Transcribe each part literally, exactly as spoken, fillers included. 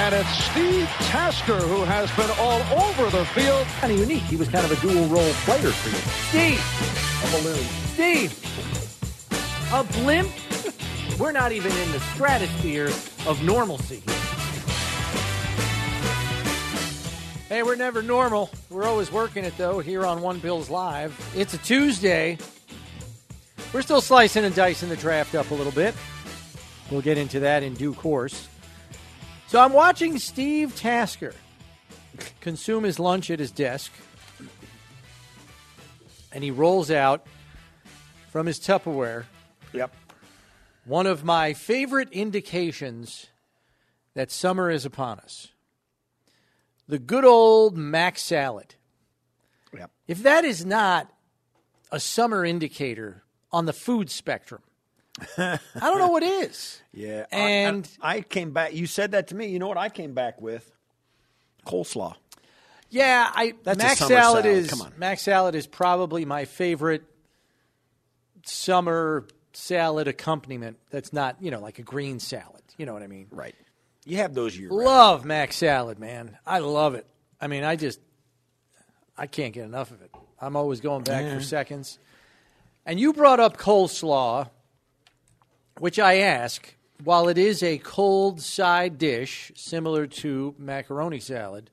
And it's Steve Tasker who has been all over the field. Kind of unique. He was kind of a dual-role player for you. Steve. A balloon. Steve. A blimp? We're not even in the stratosphere of normalcy. Hey, we're never normal. We're always working it, though, here on One Bills Live. It's a Tuesday. We're still slicing and dicing the draft up a little bit. We'll get into that in due course. So I'm watching Steve Tasker consume his lunch at his desk, and he rolls out from his Tupperware. Yep. One of my favorite indications that summer is upon us. The good old Mac salad. Yep. If that is not a summer indicator on the food spectrum, I don't know what is. Yeah. And I, I, I came back. You said that to me. You know what I came back with? Coleslaw. Yeah, I That's Mac a summer salad, salad. is Come on. Mac salad is probably my favorite summer salad accompaniment. That's not, you know, like a green salad. You know what I mean? Right. You have those year Love Mac salad, man. I love it. I mean, I just, I can't get enough of it. I'm always going back Yeah. for seconds. And you brought up coleslaw, which I ask, while it is a cold side dish similar to macaroni salad,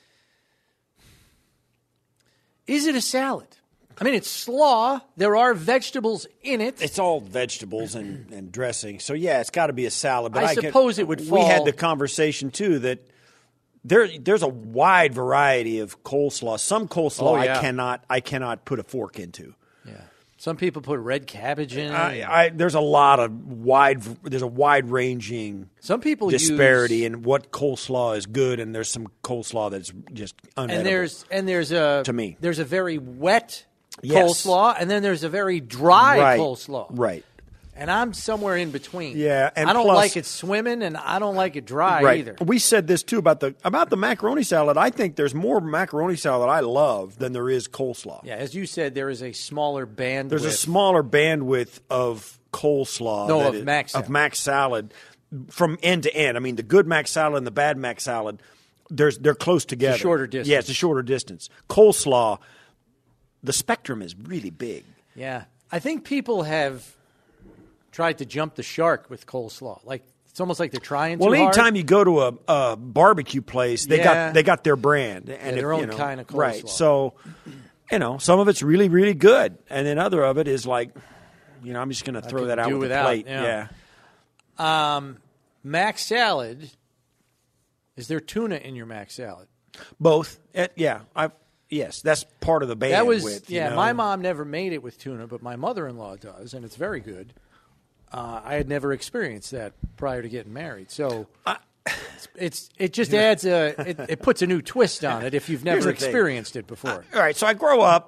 is it a salad? I mean, it's slaw. There are vegetables in it. It's all vegetables and, and dressing. So, yeah, it's got to be a salad. But I I, suppose can, it would We fall- had the conversation, too, that there there's a wide variety of coleslaw. Some coleslaw Oh, yeah. I cannot I cannot put a fork into. Yeah. Some people put red cabbage in. I, I, there's a lot of wide there's a wide ranging Some people disparity use, in what coleslaw is good, and there's some coleslaw that's just unedible. and there's and there's a To me. there's a very wet Yes. coleslaw, and then there's a very dry right, coleslaw. Right. And I'm somewhere in between. Yeah, and I don't plus- like it swimming, and I don't like it dry Right. either. We said this too about the about the macaroni salad. I think there's more macaroni salad I love than there is coleslaw. Yeah, as you said, there is a smaller bandwidth. There's a smaller bandwidth of coleslaw. No, that of is- Mac salad. of Mac salad from end to end. I mean, the good Mac salad and the bad Mac salad, there's they're close together. shorter distance. Yeah, it's a shorter distance. Coleslaw, the spectrum is really big. Yeah, I think people have tried to jump the shark with coleslaw. Like it's almost like they're trying Well, too hard. anytime you go to a, a barbecue place, they Yeah. got they got their brand and Yeah, if, their own you know, kind of coleslaw. right. So, you know, some of it's really really good, and then other of it is like, you know, I'm just going to throw could that out do with without, the plate. yeah. yeah. Um, Mac salad. Is there tuna in your Mac salad? Both. Uh, yeah, I yes, that's part of the bandwidth. That was you yeah. know? My mom never made it with tuna, but my mother-in-law does, and it's very good. Uh, I had never experienced that prior to getting married, so it's, it's it just adds a it, it puts a new twist on it if you've Here's never the thing. experienced it before. All right, so I grow up,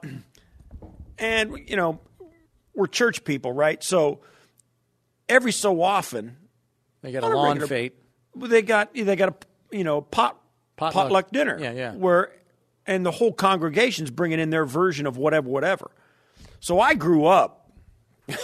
and you know, we're church people, right? So every so often, They got on a a lawn regular- fete. they got they got a you know pot Potluck. potluck dinner. Yeah, yeah. Where and the whole congregation's bringing in their version of whatever, whatever. So I grew up, you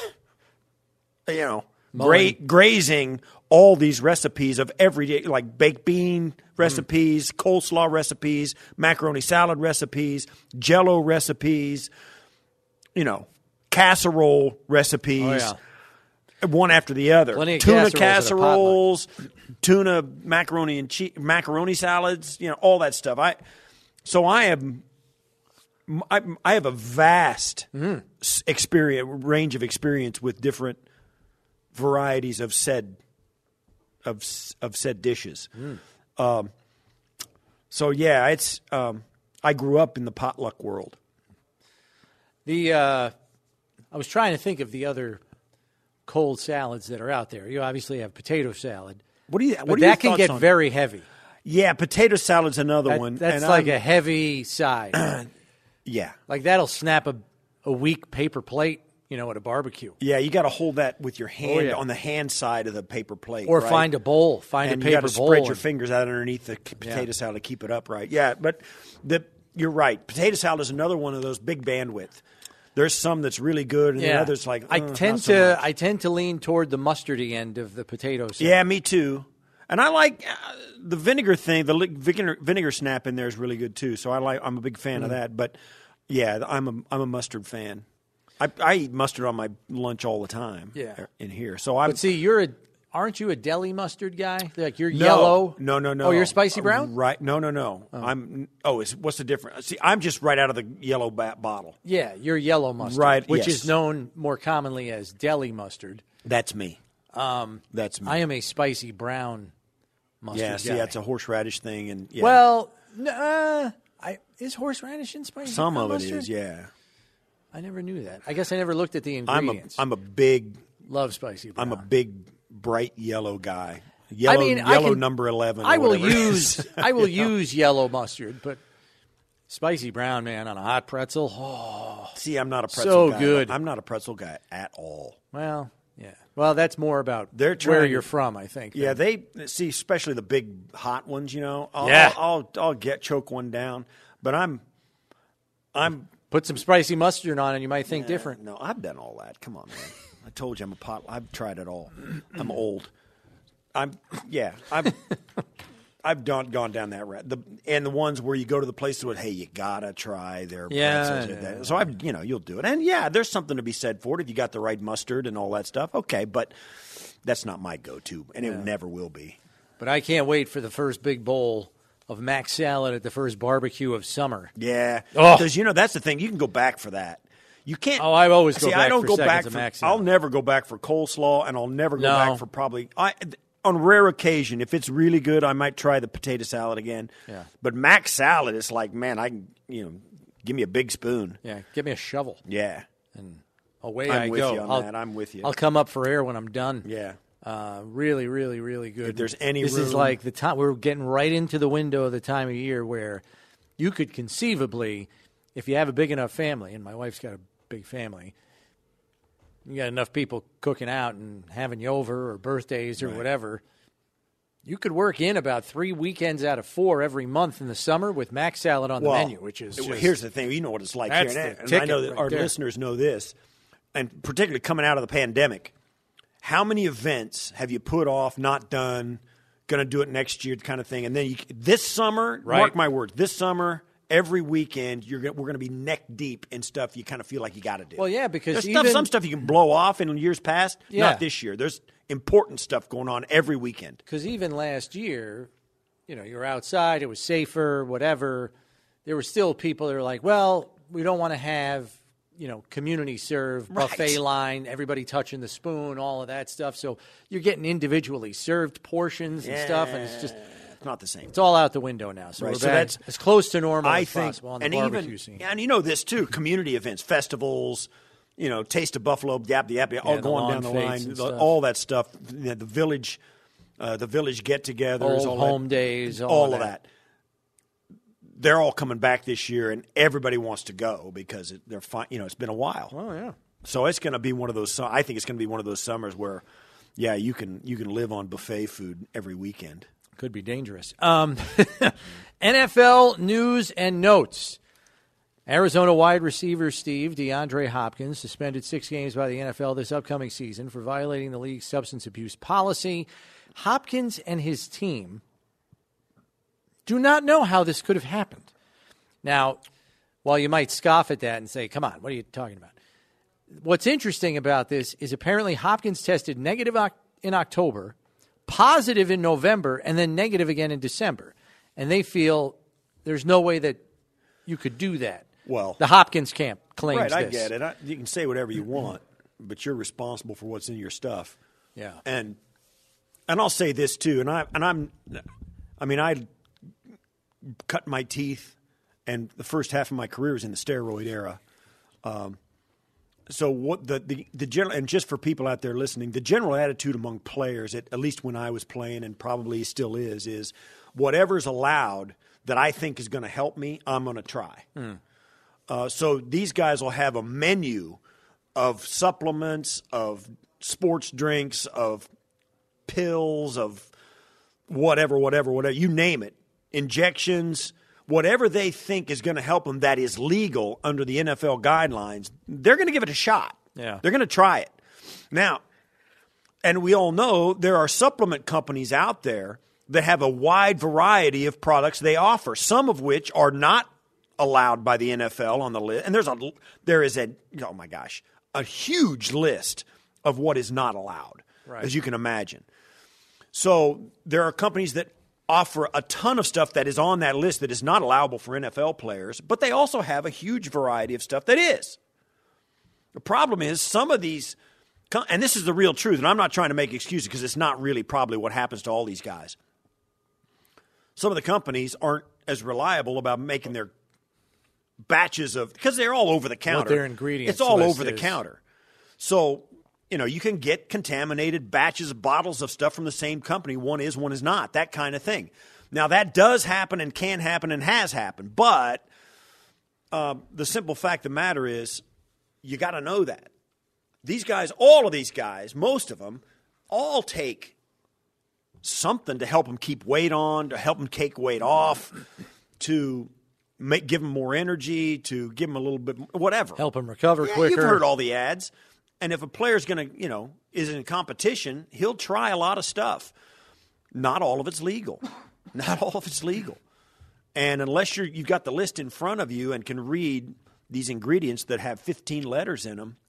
know, gra- grazing all these recipes of everyday, like baked bean recipes, mm. coleslaw recipes, macaroni salad recipes, Jell-O recipes, you know, casserole recipes. Oh, yeah. One after the other. Plenty of Tuna casseroles casseroles, tuna macaroni and cheese, macaroni salads, you know, all that stuff. I so I am I, I have a vast Mm. s- experience range of experience with different varieties of said of s- of said dishes. Mm. Um, so yeah, it's um, I grew up in the potluck world. The uh, I was trying to think of the other cold salads that are out there. You obviously have potato salad. What do you? But What are your that can thoughts get on- very heavy. Yeah, potato salad's another That- one. that's and like I'm- a heavy side. yeah. Like that'll snap a a weak paper plate, you know, at a barbecue. Yeah, you got to hold that with your hand Oh, yeah. on the hand side of the paper plate, Or right? find a bowl, find and a you paper got to bowl. spread your and- fingers out underneath the c- potato Yeah. salad to keep it upright. Yeah, but the you're right. Potato salad is another one of those big bandwidth. There's some that's really good, and then Yeah. others like I uh, tend not so to much. I tend to lean toward the mustardy end of the potato salad. Yeah, me too. And I like uh, the vinegar thing. The li- vinegar, vinegar snap in there is really good too. So I like. I'm a big fan mm. of that. But yeah, I'm a I'm a mustard fan. I, I eat mustard on my lunch all the time. Yeah. in here. So I'm. But see, you're a aren't you a deli mustard guy? Like you're no, yellow. No, no, no. Oh, you're spicy brown. Uh, right? No, no, no. Oh. I'm. Oh, is what's the difference? See, I'm just right out of the yellow bat bottle. Yeah, you're yellow mustard, right? Which yes. is known more commonly as deli mustard. That's me. Um, That's me. I am a spicy brown mustard yeah, see, guy. that's a horseradish thing, and yeah. Well, uh, I is horseradish in spicy? Some brown of it mustard? is, yeah. I never knew that. I guess I never looked at the I'm a ingredients. I'm a big love spicy brown. I'm a big bright yellow guy. Yellow, I mean, I yellow can, number eleven. Or I will whatever it use is. I will use yellow mustard, but spicy brown, man, on a hot pretzel. Oh, see, I'm not a pretzel so guy. good. I'm not a pretzel guy at all. Well, yeah. Well, that's more about They're where trying- you're from, I think. Yeah, then. they see, especially the big hot ones. You know, I'll, Yeah. I'll, I'll I'll get choke one down, but I'm I'm Put some spicy mustard on, and you might think eh, different. No, I've done all that. Come on, man. I told you I'm a pot. I've tried it all. I'm old. I'm yeah. I've I've done, gone down that route. The and the ones where you go to the place where hey, you gotta try their Yeah, pretzels. yeah, That. yeah. So I've you know you'll do it, and yeah, there's something to be said for it if you got the right mustard and all that stuff. Okay, but that's not my go-to, and it never will be. But I can't wait for the first big bowl of mac salad at the first barbecue of summer. Yeah, Oh. because you know that's the thing. You can go back for that. You can't. Oh, I always go see. back I don't for go seconds back of for. mac salad. I'll never go back for coleslaw, and I'll never go No. back for probably. I on rare occasion, if it's really good, I might try the potato salad again. Yeah. But mac salad, it's like, man, I can you know, give me a big spoon. Yeah, give me a shovel. Yeah. Away I'm I with go. you on I'll, that. I'm with you. I'll come up for air when I'm done. Yeah. Uh, really, really, really good. If there's any this is room- like the time we're getting right into the window of the time of year where you could conceivably, if you have a big enough family, and my wife's got a big family, you got enough people cooking out and having you over or birthdays or Right. whatever. You could work in about three weekends out of four every month in the summer with mac salad on the Well, menu, which is well, just, here's the thing. You know what it's like That's here, the and, and I ticket know that right our there. listeners know this, and particularly coming out of the pandemic. How many events have you put off, not done, going to do it next year, kind of thing? And then you, this summer, Right. mark my words, this summer, every weekend, you're gonna, we're going to be neck deep in stuff you kind of feel like you got to do. Well, yeah, because There's even stuff, some stuff you can blow off in years past. Yeah. Not this year. There's important stuff going on every weekend. Because even last year, you know, you were outside, it was safer, whatever. There were still people that were like, well, we don't want to have, you know, community serve, Right. buffet line, everybody touching the spoon, all of that stuff. So you're getting individually served portions and stuff, and it's just, It's not the same. it's all out the window now. So Right, we're so back that's- as close to normal I as think, possible on the and barbecue even, scene. and you know this too, community events, festivals, you know, Taste of Buffalo, Yap Yap, all the going lawn down the fates line, and the- stuff. all that stuff, you know, the village, uh, the village get-togethers, Old all home that, days, all, all of of that. that. They're all coming back this year, and everybody wants to go because it, they're fine. You know, it's been a while. Oh, yeah. So it's going to be one of those. su- I think it's going to be one of those summers where, yeah, you can you can live on buffet food every weekend. Could be dangerous. Um, N F L news and notes. Arizona wide receiver Steve DeAndre Hopkins suspended six games by the N F L this upcoming season for violating the league's substance abuse policy. Hopkins and his team do not know how this could have happened. Now, while you might scoff at that and say, come on, what are you talking about? What's interesting about this is apparently Hopkins tested negative in October, positive in November, and then negative again in December. And they feel there's no way that you could do that. Well, the Hopkins camp claims right, I this. get it. I, you can say whatever you want, but you're responsible for what's in your stuff. Yeah. And and I'll say this too, and I and I'm I mean I cut my teeth, and the first half of my career was in the steroid era. Um, so what the, the the general, and just for people out there listening, the general attitude among players, at, at least when I was playing, and probably still is, is whatever's allowed that I think is going to help me, I'm going to try. Mm. Uh, so these guys will have a menu of supplements, of sports drinks, of pills, of whatever, whatever, whatever, you name it, injections, whatever they think is going to help them that is legal under the N F L guidelines, they're going to give it a shot. Yeah. They're going to try it. Now, And we all know there are supplement companies out there that have a wide variety of products they offer, some of which are not allowed by the N F L on the list. And there's a there is a oh my gosh, a huge list of what is not allowed, right, as you can imagine. So there are companies that offer a ton of stuff that is on that list that is not allowable for N F L players, but they also have a huge variety of stuff that is. The problem is some of these, and this is the real truth, and I'm not trying to make excuses because it's not really probably what happens to all these guys. Some of the companies aren't as reliable about making their batches of, because they're all over the counter. What their ingredients It's all list over the is. counter. So, you know, you can get contaminated batches of bottles of stuff from the same company. One is, one is not, that kind of thing. Now, that does happen and can happen and has happened. But uh, the simple fact of the matter is you got to know that. These guys, all of these guys, most of them, all take something to help them keep weight on, to help them take weight off, to make, give them more energy, to give them a little bit, whatever. Help them recover yeah, quicker. You've heard all the ads. And if a player's going to, you know, is in competition, he'll try a lot of stuff. Not all of it's legal. Not all of it's legal. And unless you're, you've got the list in front of you and can read these ingredients that have fifteen letters in them,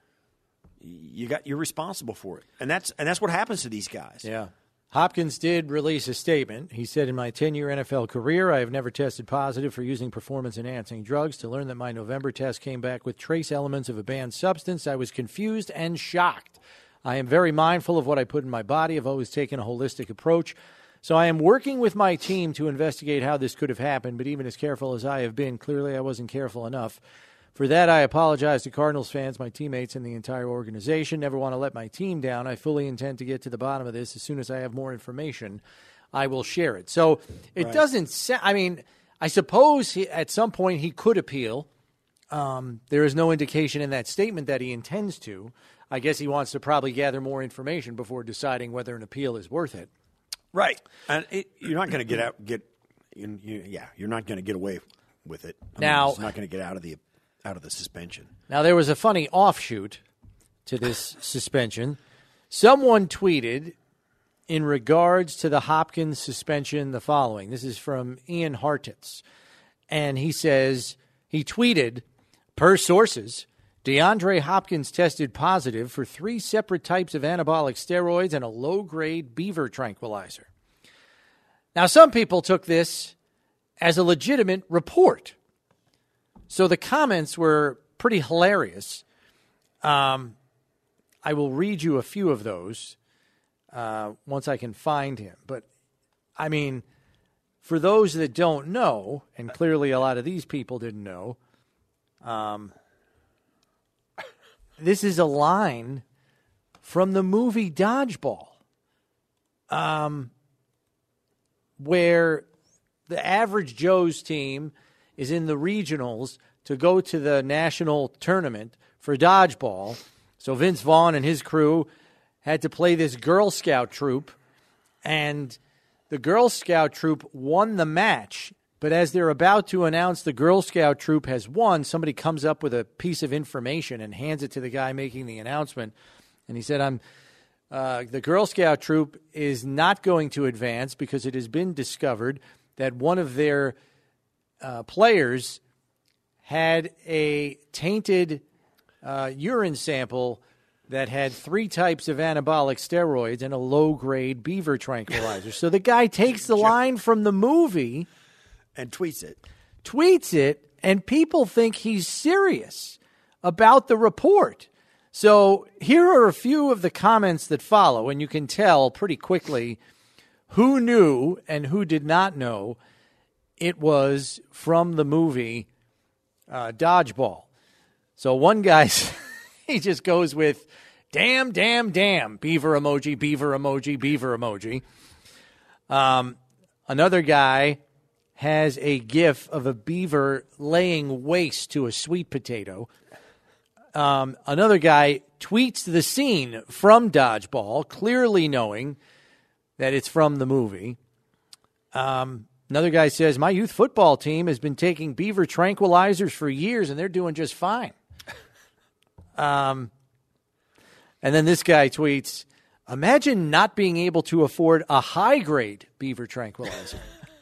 you got, you're responsible for it. And that's and that's what happens to these guys. Yeah. Hopkins did release a statement. He said, in my ten-year N F L career, I have never tested positive for using performance-enhancing drugs. To learn that my November test came back with trace elements of a banned substance, I was confused and shocked. I am very mindful of what I put in my body. I've always taken a holistic approach. So I am working with my team to investigate how this could have happened, but even as careful as I have been, clearly I wasn't careful enough. For that, I apologize to Cardinals fans, my teammates, and the entire organization. Never want to let my team down. I fully intend to get to the bottom of this. As soon as I have more information, I will share it. So it Right. doesn't sa- – I mean, I suppose he, at some point he could appeal. Um, there is no indication in that statement that he intends to. I guess he wants to probably gather more information before deciding whether an appeal is worth it. Right. And it, you're not going to get out – get you, you, yeah, you're not going to get away with it. I mean, Now- it's not going to get out of the – out of the suspension. Now, there was a funny offshoot to this suspension. Someone tweeted in regards to the Hopkins suspension the following. This is from Ian Hartitz. And he says, he tweeted, per sources, DeAndre Hopkins tested positive for three separate types of anabolic steroids and a low-grade beaver tranquilizer. Now, some people took this as a legitimate report. So the comments were pretty hilarious. Um, I will read you a few of those uh, once I can find him. But, I mean, for those that don't know, and clearly a lot of these people didn't know, um, this is a line from the movie Dodgeball, um, where the average Joe's team is in the regionals to go to the national tournament for dodgeball. So Vince Vaughn and his crew had to play this Girl Scout troop, and the Girl Scout troop won the match. But as they're about to announce the Girl Scout troop has won, somebody comes up with a piece of information and hands it to the guy making the announcement. And he said, I'm uh, the Girl Scout troop is not going to advance because it has been discovered that one of their uh, players had a tainted uh, urine sample that had three types of anabolic steroids and a low-grade beaver tranquilizer. So the guy takes the line from the movie and tweets it. Tweets it, and people think he's serious about the report. So here are a few of the comments that follow, and you can tell pretty quickly who knew and who did not know it was from the movie uh, Dodgeball. So one guy, he just goes with, damn, damn, damn, beaver emoji, beaver emoji, beaver emoji. Um, another guy has a gif of a beaver laying waste to a sweet potato. Um, another guy tweets the scene from Dodgeball, clearly knowing that it's from the movie. Um, another guy says, my youth football team has been taking beaver tranquilizers for years, and they're doing just fine. um, and then this guy tweets, Imagine not being able to afford a high-grade Beaver tranquilizer.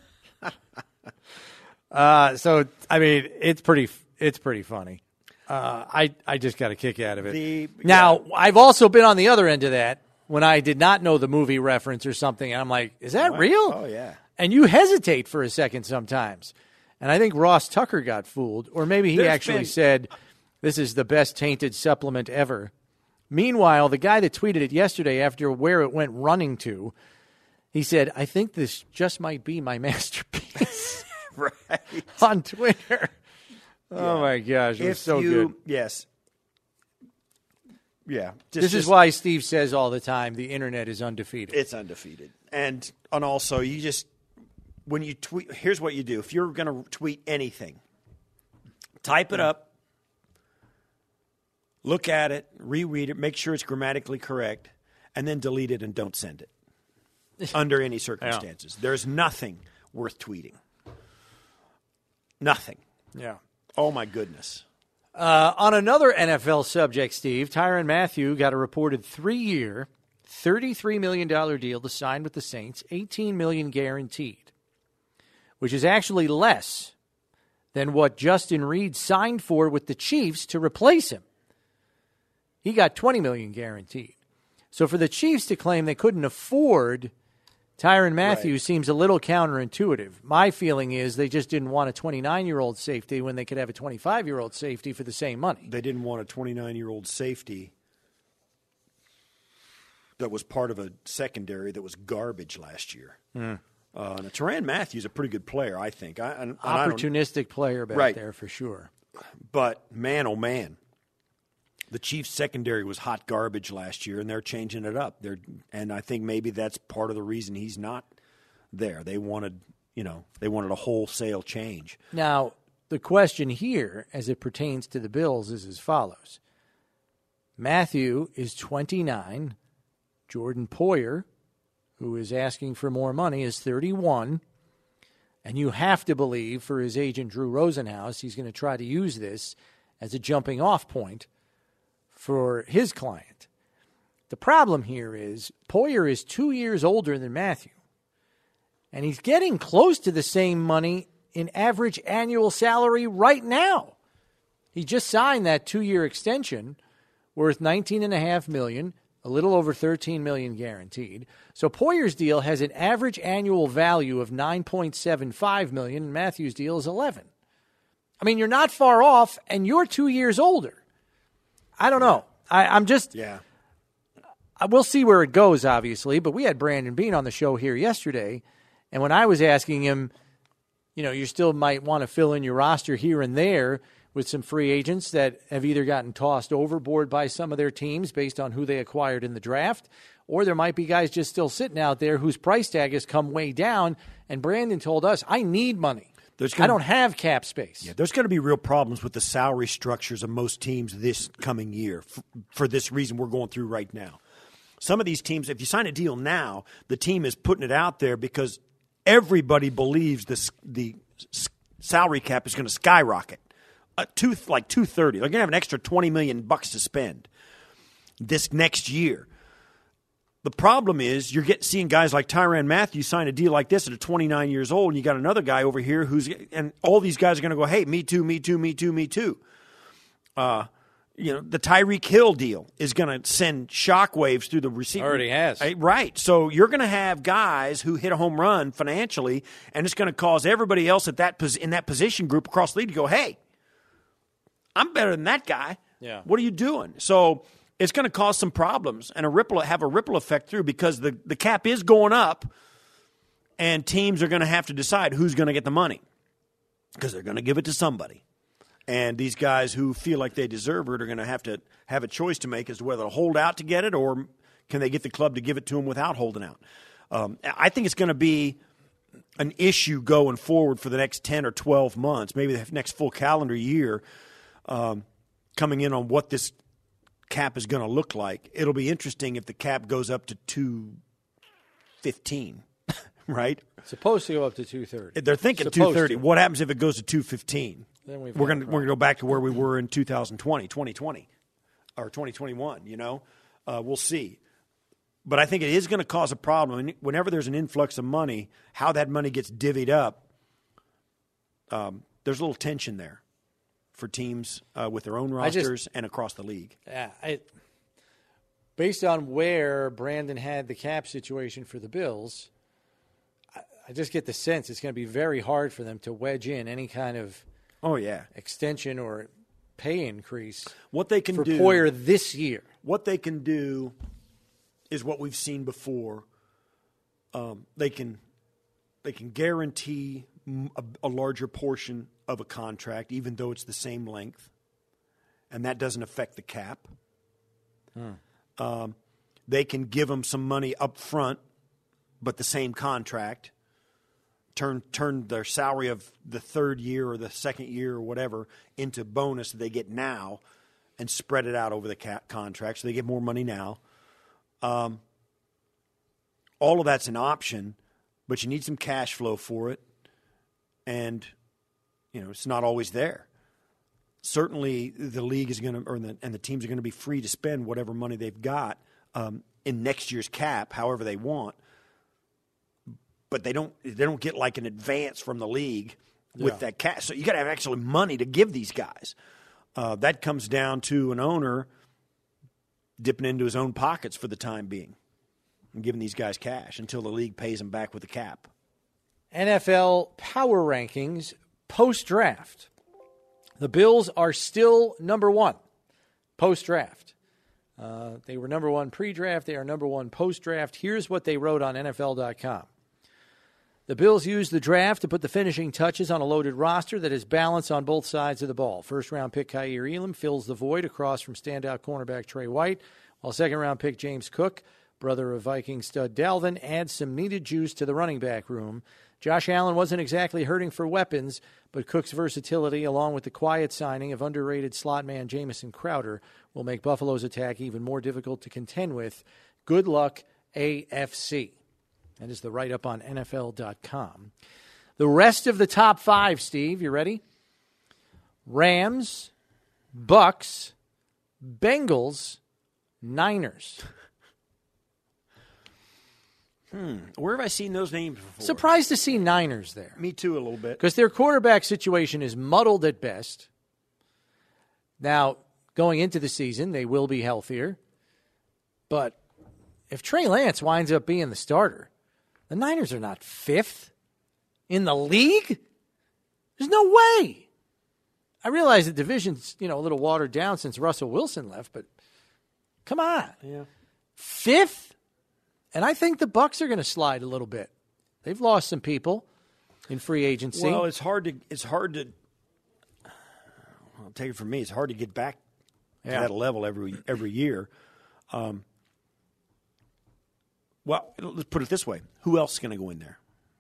uh, so, I mean, it's pretty it's pretty funny. Uh, I, I just got a kick out of it. The, now, yeah. I've also been on the other end of that when I did not know the movie reference or something, and I'm like, is that Wow. real? Oh, yeah. And you hesitate for a second sometimes. And I think Ross Tucker got fooled, or maybe he There's actually been- said, this is the best tainted supplement ever. Meanwhile, the guy that tweeted it yesterday after where it went running to, he said, I think this just might be my masterpiece. Right. On Twitter. Oh, Yeah. my gosh. It was If so you, good. Yes. Yeah. Just, This is just- why Steve says all the time the internet is undefeated. It's undefeated. And, and also, you just, when you tweet, here's what you do. If you're going to tweet anything, type it up, look at it, reread it, make sure it's grammatically correct, and then delete it and don't send it under any circumstances. There's nothing worth tweeting. Nothing. Yeah. Oh, my goodness. Uh, on another N F L subject, Steve, Tyrann Mathieu got a reported three-year, thirty-three million dollars deal to sign with the Saints, eighteen million dollars guaranteed, which is actually less than what Justin Reed signed for with the Chiefs to replace him. He got twenty million dollars guaranteed. So for the Chiefs to claim they couldn't afford Tyrann Mathieu Right. seems a little counterintuitive. My feeling is they just didn't want a twenty-nine-year-old safety when they could have a twenty-five-year-old safety for the same money. They didn't want a twenty-nine-year-old safety that was part of a secondary that was garbage last year. Mm. Uh, now, Tyrann Mathieu's a pretty good player, I think. I, and, and I don't- Opportunistic player back Right. there for sure. But, man, oh, man. The Chiefs' secondary was hot garbage last year, and they're changing it up. They're, and I think maybe that's part of the reason he's not there. They wanted, you know, they wanted a wholesale change. Now, the question here, as it pertains to the Bills, is as follows. Mathieu is twenty-nine. Jordan Poyer, who is asking for more money, is thirty-one. And you have to believe, for his agent Drew Rosenhaus, he's going to try to use this as a jumping-off point for his client. The problem here is Poyer is two years older than Mathieu, and he's getting close to the same money in average annual salary right now. He just signed that two-year extension worth nineteen point five million dollars, a little over thirteen million dollars guaranteed. So Poyer's deal has an average annual value of nine point seven five million dollars, and Mathieu's deal is eleven. I mean, you're not far off, and you're two years older. I don't know. I, I'm just Yeah. – we'll see where it goes, obviously, but we had Brandon Bean on the show here yesterday, and when I was asking him, you know, you still might want to fill in your roster here and there with some free agents that have either gotten tossed overboard by some of their teams based on who they acquired in the draft, or there might be guys just still sitting out there whose price tag has come way down, and Brandon told us, I need money. There's gonna, I don't have cap space. Yeah, there's going to be real problems with the salary structures of most teams this coming year for, for this reason we're going through right now. Some of these teams, if you sign a deal now, the team is putting it out there because everybody believes this, the s- salary cap is going to skyrocket. Uh, two, like two thirty. They're going to have an extra twenty million bucks to spend this next year. The problem is you're getting seeing guys like Tyrann Mathieu sign a deal like this at twenty-nine years old, and you got another guy over here who's – and all these guys are going to go, hey, me too, me too, me too, me too. Uh, you know, the Tyreek Hill deal is going to send shockwaves through the receiver. Already has. Right. So you're going to have guys who hit a home run financially, and it's going to cause everybody else at that pos- in that position group across the league to go, hey, I'm better than that guy. Yeah. What are you doing? So – it's going to cause some problems and a ripple have a ripple effect through because the, the cap is going up and teams are going to have to decide who's going to get the money because they're going to give it to somebody. And these guys who feel like they deserve it are going to have to have a choice to make as to whether to hold out to get it or can they get the club to give it to them without holding out. Um, I think it's going to be an issue going forward for the next ten or twelve months, maybe the next full calendar year, um, coming in on what this cap is going to look like. It'll be interesting if the cap goes up to two fifteen, right? It's supposed to go up to two thirty. They're thinking Supposed two thirty. to. What happens if it goes to two fifteen? Then we've we're got a going to we're problem. going to go back to where we were in two thousand twenty, twenty twenty or twenty twenty-one, you know? Uh, we'll see. but I think it is going to cause a problem. And whenever there's an influx of money, how that money gets divvied up, um, there's a little tension there for teams uh, with their own rosters just, and across the league. Yeah, I, based on where Brandon had the cap situation for the Bills, I, I just get the sense it's going to be very hard for them to wedge in any kind of oh yeah extension or pay increase. What they can for do, Poyer this year. What they can do is what we've seen before. Um, they can they can guarantee a, a larger portion of a contract, even though it's the same length, and that doesn't affect the cap. Hmm. Um, they can give them some money up front, but the same contract. Turn turn their salary of the third year or the second year or whatever into bonus that they get now, and spread it out over the cap contract, so they get more money now. Um, all of that's an option, but you need some cash flow for it, and you know it's not always there. Certainly, the league is going to, or the, and the teams are going to be free to spend whatever money they've got um, in next year's cap, however they want. But they don't, they don't get like an advance from the league with yeah. that cash. So you got to have actually money to give these guys. Uh, that comes down to an owner dipping into his own pockets for the time being and giving these guys cash until the league pays them back with the cap. N F L power rankings post-draft. The Bills are still number one post-draft. Uh, they were number one pre-draft. They are number one post-draft. Here's what they wrote on N F L dot com. The Bills used the draft to put the finishing touches on a loaded roster that is balanced on both sides of the ball. First-round pick Kaiir Elam fills the void across from standout cornerback Trey White, while second-round pick James Cook, brother of Viking stud Dalvin, adds some needed juice to the running back room. Josh Allen wasn't exactly hurting for weapons, but Cook's versatility, along with the quiet signing of underrated slot man Jamison Crowder, will make Buffalo's attack even more difficult to contend with. Good luck, A F C. That is the write-up on N F L dot com. The rest of the top five, Steve, you ready? Rams, Bucks, Bengals, Niners. Hmm. Where have I seen those names before? Surprised to see Niners there. Me too, a little bit. Because their quarterback situation is muddled at best. Now, going into the season, they will be healthier. But if Trey Lance winds up being the starter, the Niners are not fifth in the league. There's no way. I realize the division's, you know, a little watered down since Russell Wilson left, but come on. Yeah. Fifth? And I think the Bucs are going to slide a little bit. They've lost some people in free agency. Well, it's hard to it's hard to I'll take it from me, it's hard to get back yeah. to that level every every year. Um Well, let's put it this way. Who else is going to go in there?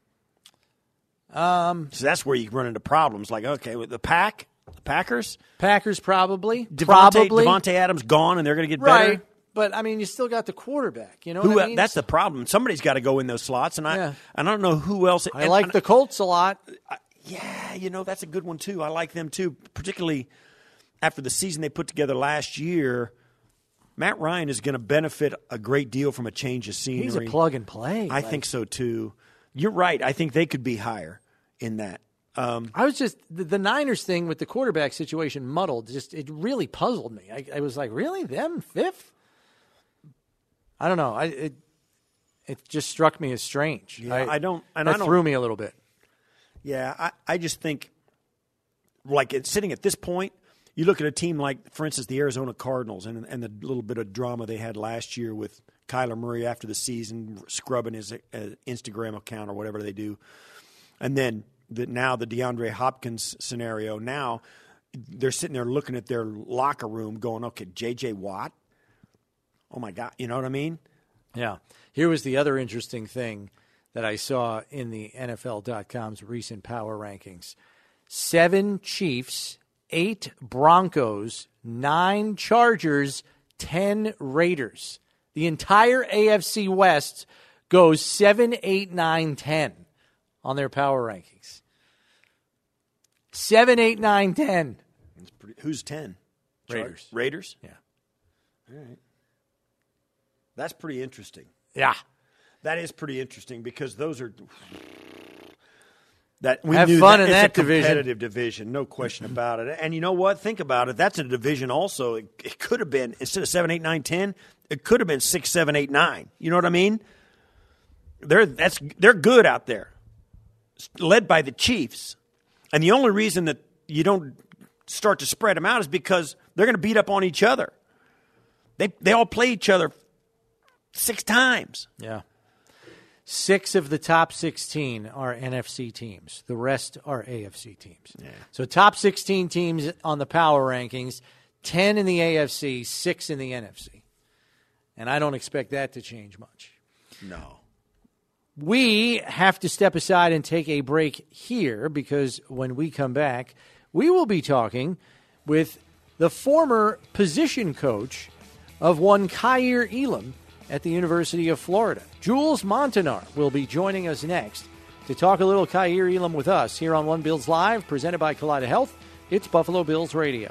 Um, so that's where you run into problems. Like, okay, with the Pack, the Packers? Packers probably. Devontae, probably. Devontae Adams gone, and they're going to get right. better. But, I mean, you still got the quarterback. You know who, what I mean? That's the problem. Somebody's got to go in those slots, and I, yeah. I don't know who else. I and, like and, the Colts a lot. I, yeah, you know, that's a good one, too. I like them, too, particularly after the season they put together last year. Matt Ryan is going to benefit a great deal from a change of scenery. He's a plug and play. I like. think so, too. You're right. I think they could be higher in that. Um, I was just the, the Niners thing with the quarterback situation muddled. Just it really puzzled me. I, I was like, really, them fifth? I don't know. I it it just struck me as strange. Yeah, I, I don't. And that I don't, threw me a little bit. Yeah, I, I just think, like it's sitting at this point. You look at a team like, for instance, the Arizona Cardinals and and the little bit of drama they had last year with Kyler Murray after the season, scrubbing his uh, Instagram account or whatever they do. And then the, now the DeAndre Hopkins scenario. Now they're sitting there looking at their locker room going, okay, J J Watt? Oh, my God. You know what I mean? Yeah. Here was the other interesting thing that I saw in the N F L dot com's recent power rankings. Seven Chiefs, eight Broncos, nine Chargers, ten Raiders. The entire A F C West goes seven, eight, nine, ten on their power rankings. seven, eight, nine, ten. That's pretty, who's ten? Raiders. Raiders? Yeah. All right. That's pretty interesting. Yeah. That is pretty interesting because those are that we Have knew fun that in it's that a division. competitive division, no question about it. And you know what? Think about it. That's a division also. It, it could have been instead of seven, eight, nine, ten. It could have been six, seven, eight, nine. You know what I mean? They're that's they're good out there, led by the Chiefs. And the only reason that you don't start to spread them out is because they're going to beat up on each other. They they all play each other six times. Yeah. Six of the top sixteen are N F C teams. The rest are A F C teams. Yeah. So top sixteen teams on the power rankings, ten in the A F C, six in the N F C. And I don't expect that to change much. No. We have to step aside and take a break here because when we come back, we will be talking with the former position coach of one Kaiir Elam at the University of Florida. Jules Montanar will be joining us next to talk a little Kaiir Elam with us here on One Bills Live, presented by Kaleida Health. It's Buffalo Bills Radio.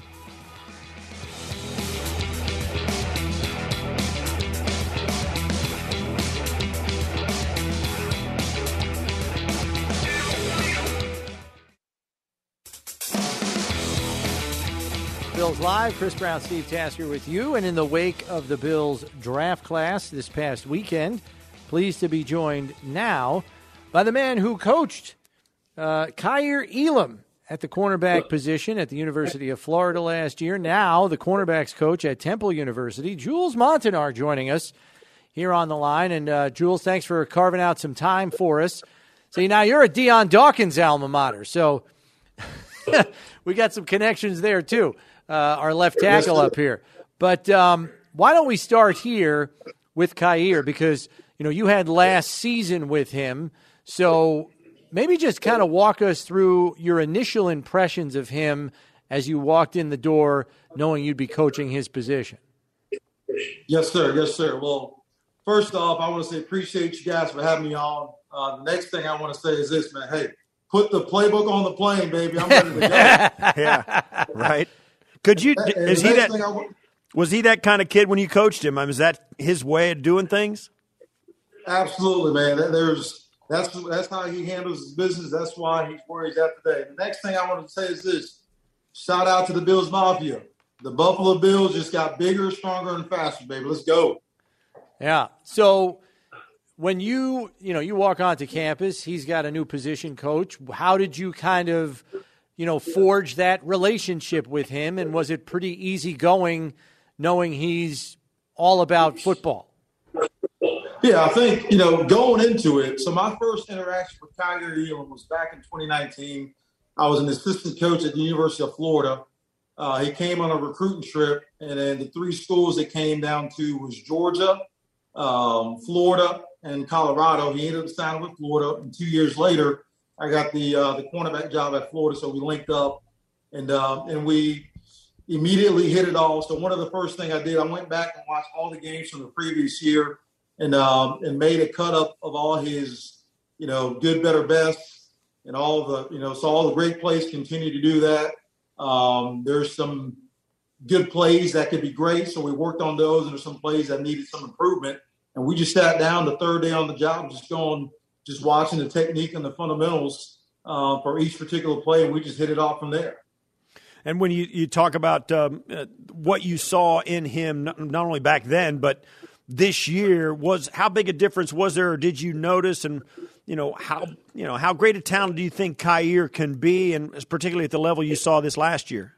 Bills Live, Chris Brown, Steve Tasker with you. And in the wake of the Bills draft class this past weekend, pleased to be joined now by the man who coached uh, Kaiir Elam at the cornerback position at the University of Florida last year. Now the cornerbacks coach at Temple University, Jules Montanar, joining us here on the line. And uh, Jules, thanks for carving out some time for us. See, now you're at Dion Dawkins' alma mater, so we got some connections there too. Uh, our left tackle up here. But um, why don't we start here with Kaiir? Because, you know, you had last season with him. So maybe just kind of walk us through your initial impressions of him as you walked in the door knowing you'd be coaching his position. Yes, sir. Yes, sir. Well, first off, I want to say appreciate you guys for having me on. Uh, the next thing I want to say is this, man. Hey, put the playbook on the plane, baby. I'm ready to go. Yeah, right. Could you? And Is the he next that? thing I want- Was he that kind of kid when you coached him? I mean, is that his way of doing things? Absolutely, man. That- There's that's that's how he handles his business. That's why he's where he's at today. The next thing I want to say is this: shout out to the Bills Mafia. The Buffalo Bills just got bigger, stronger, and faster, baby. Let's go. Yeah. So when you, you know, you walk onto campus, he's got a new position coach. How did you kind of, you know, forge that relationship with him? And was it pretty easy going knowing he's all about football? Yeah, I think, you know, going into it, so my first interaction with Kaiir Elam was back in twenty nineteen. I was an assistant coach at the University of Florida. Uh, he came on a recruiting trip, and then the three schools that came down to was Georgia, um, Florida, and Colorado. He ended up signing with Florida, and two years later, I got the uh, the cornerback job at Florida, so we linked up, and uh, and we immediately hit it all. So one of the first things I did, I went back and watched all the games from the previous year, and um, and made a cut up of all his, you know, good, better, best, and all the, you know, so all the great plays continue to do that. Um, there's some good plays that could be great, so we worked on those, and there's some plays that needed some improvement. And we just sat down the third day on the job, just going, just watching the technique and the fundamentals uh, for each particular play, and we just hit it off from there. And when you, you talk about um, uh, what you saw in him, not, not only back then, but this year, was how big a difference was there, or did you notice? And you know how you know how great a talent do you think Kaiir can be, and particularly at the level you saw this last year?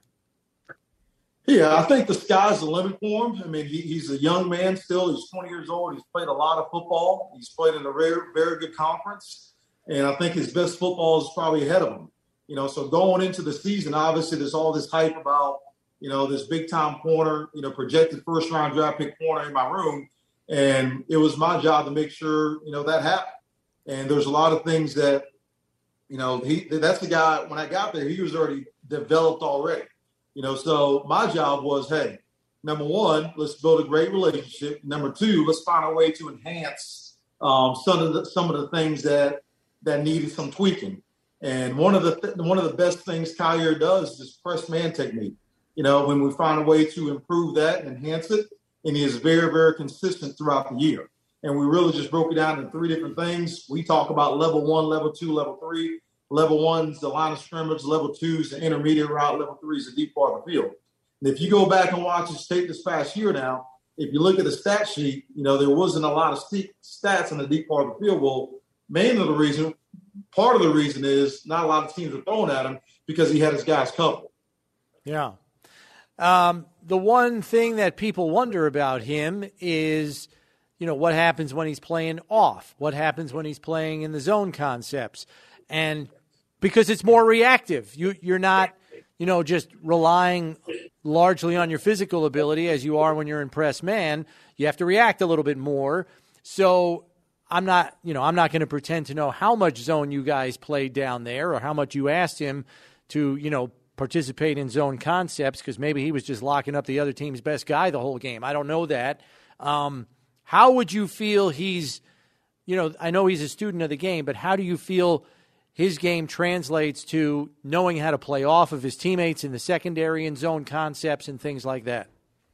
Yeah, I think the sky's the limit for him. I mean, he, he's a young man still. He's twenty years old. He's played a lot of football. He's played in a very, very good conference. And I think his best football is probably ahead of him. You know, so going into the season, obviously there's all this hype about, you know, this big-time corner, you know, projected first-round draft pick corner in my room. And it was my job to make sure, you know, that happened. And there's a lot of things that, you know, he that's the guy, when I got there, he was already developed already. You know, so my job was, hey, number one, let's build a great relationship. Number two, let's find a way to enhance um, some of the some of the things that that needed some tweaking. And one of the th- one of the best things Kaiir does is press man technique. You know, when we find a way to improve that and enhance it, and he is very, very consistent throughout the year. And we really just broke it down into three different things. We talk about level one, level two, level three. Level one's the line of scrimmage, level two's the intermediate route, level three's the deep part of the field. And if you go back and watch his tape this past year now, if you look at the stat sheet, you know, there wasn't a lot of st- stats in the deep part of the field. Well, main of the reason, part of the reason is not a lot of teams are throwing at him because he had his guys covered. Yeah. Um, the one thing that people wonder about him is, you know, what happens when he's playing off? What happens when he's playing in the zone concepts? And because it's more reactive, you, you're not, you know, just relying largely on your physical ability as you are when you're in press man. You have to react a little bit more. So I'm not, you know, I'm not going to pretend to know how much zone you guys played down there or how much you asked him to, you know, participate in zone concepts, because maybe he was just locking up the other team's best guy the whole game. I don't know that. Um, how would you feel he's, you know, I know he's a student of the game, but how do you feel his game translates to knowing how to play off of his teammates in the secondary and zone concepts and things like that?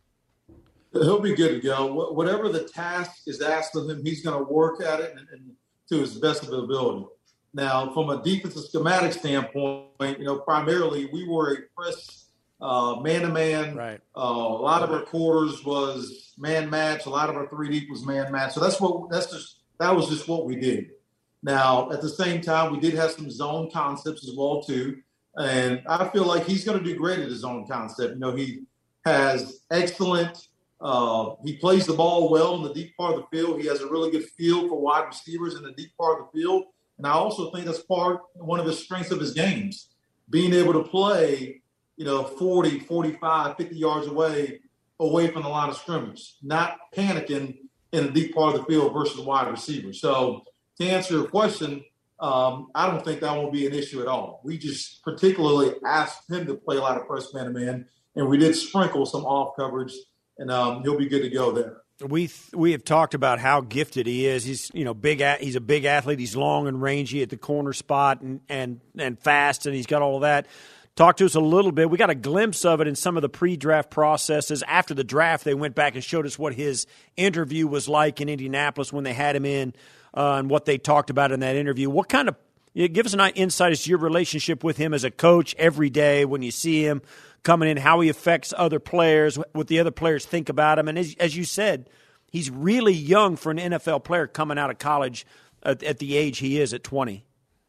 He'll be good to go. Whatever the task is asked of him, he's going to work at it and, and to his best of his ability. Now, from a defensive schematic standpoint, you know, primarily we were a press uh, man-to-man. Right. Uh, a lot of our quarters was man match. A lot of our three deep was man match. So that's what that's just that was just what we did. Now, at the same time, we did have some zone concepts as well too, and I feel like he's going to do great at his zone concept. You know, he has excellent. Uh, he plays the ball well in the deep part of the field. He has a really good feel for wide receivers in the deep part of the field. And I also think that's part one of the strengths of his games, being able to play, you know, forty, forty-five, fifty yards away, away from the line of scrimmage, not panicking in the deep part of the field versus wide receiver. So to answer your question, um, I don't think that will be an issue at all. We just particularly asked him to play a lot of press man-to-man, and we did sprinkle some off coverage, and um, he'll be good to go there. We th- we have talked about how gifted he is. He's you know big. A- he's a big athlete. He's long and rangy at the corner spot and and and fast, and he's got all of that. Talk to us a little bit. We got a glimpse of it in some of the pre-draft processes. After the draft, they went back and showed us what his interview was like in Indianapolis when they had him in, uh, and what they talked about in that interview. What kind of give us an insight as to your relationship with him as a coach every day when you see him coming in, how he affects other players, what the other players think about him. And as, as you said, he's really young for an N F L player coming out of college at, at the age he is at twenty.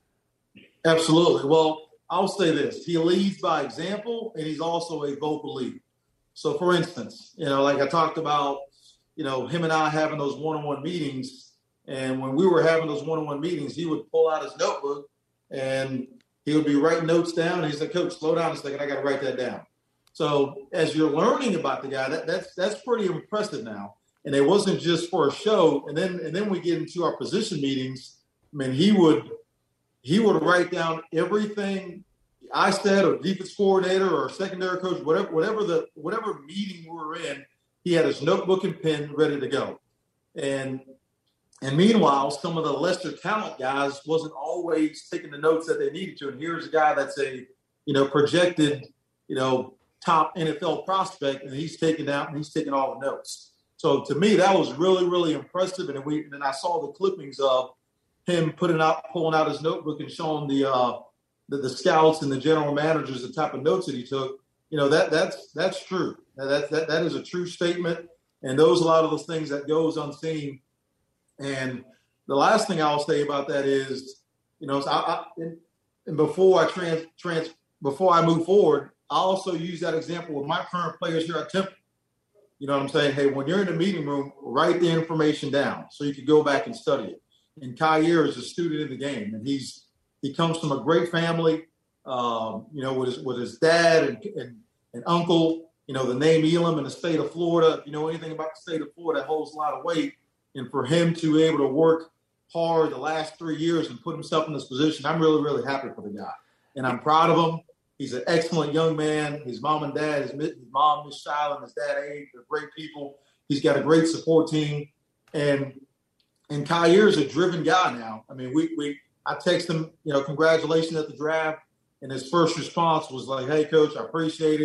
Absolutely. Well, I'll say this. He leads by example, and he's also a vocal leader. So, for instance, you know, like I talked about, you know, him and I having those one-on-one meetings, and when we were having those one-on-one meetings, he would pull out his notebook, and he would be writing notes down. And he's like, Coach, slow down a second. I got to write that down. So as you're learning about the guy, that, that's that's pretty impressive now. And it wasn't just for a show. And then and then we get into our position meetings. I mean, he would he would write down everything I said, or defense coordinator, or secondary coach, whatever whatever the whatever meeting we were in. He had his notebook and pen ready to go. And And meanwhile, some of the lesser talent guys wasn't always taking the notes that they needed to. And here's a guy that's a, you know, projected, you know, top N F L prospect, and he's taking out and he's taking all the notes. So to me, that was really, really impressive. And we and then I saw the clippings of him putting out, pulling out his notebook and showing the uh, the, the scouts and the general managers the type of notes that he took. You know, that that's that's true. That that that is a true statement. And those a lot of those things that goes unseen. And the last thing I'll say about that is, you know, I, I, and, and before I trans, trans, before I move forward, I also use that example with my current players here at Temple. You know what I'm saying? Hey, when you're in the meeting room, write the information down so you can go back and study it. And Kyer is a student in the game, and he's he comes from a great family. Um, you know, with his with his dad and, and and uncle. You know, the name Elam in the state of Florida. If you know anything about the state of Florida, that holds a lot of weight. And for him to be able to work hard the last three years and put himself in this position, I'm really, really happy for the guy. And I'm proud of him. He's an excellent young man. His mom and dad, his, his mom, Miss Shiloh, his dad, Abe, they're great people. He's got a great support team. And and Kyer is a driven guy now. I mean, we we I text him, you know, congratulations at the draft. And his first response was like, hey, Coach, I appreciate it.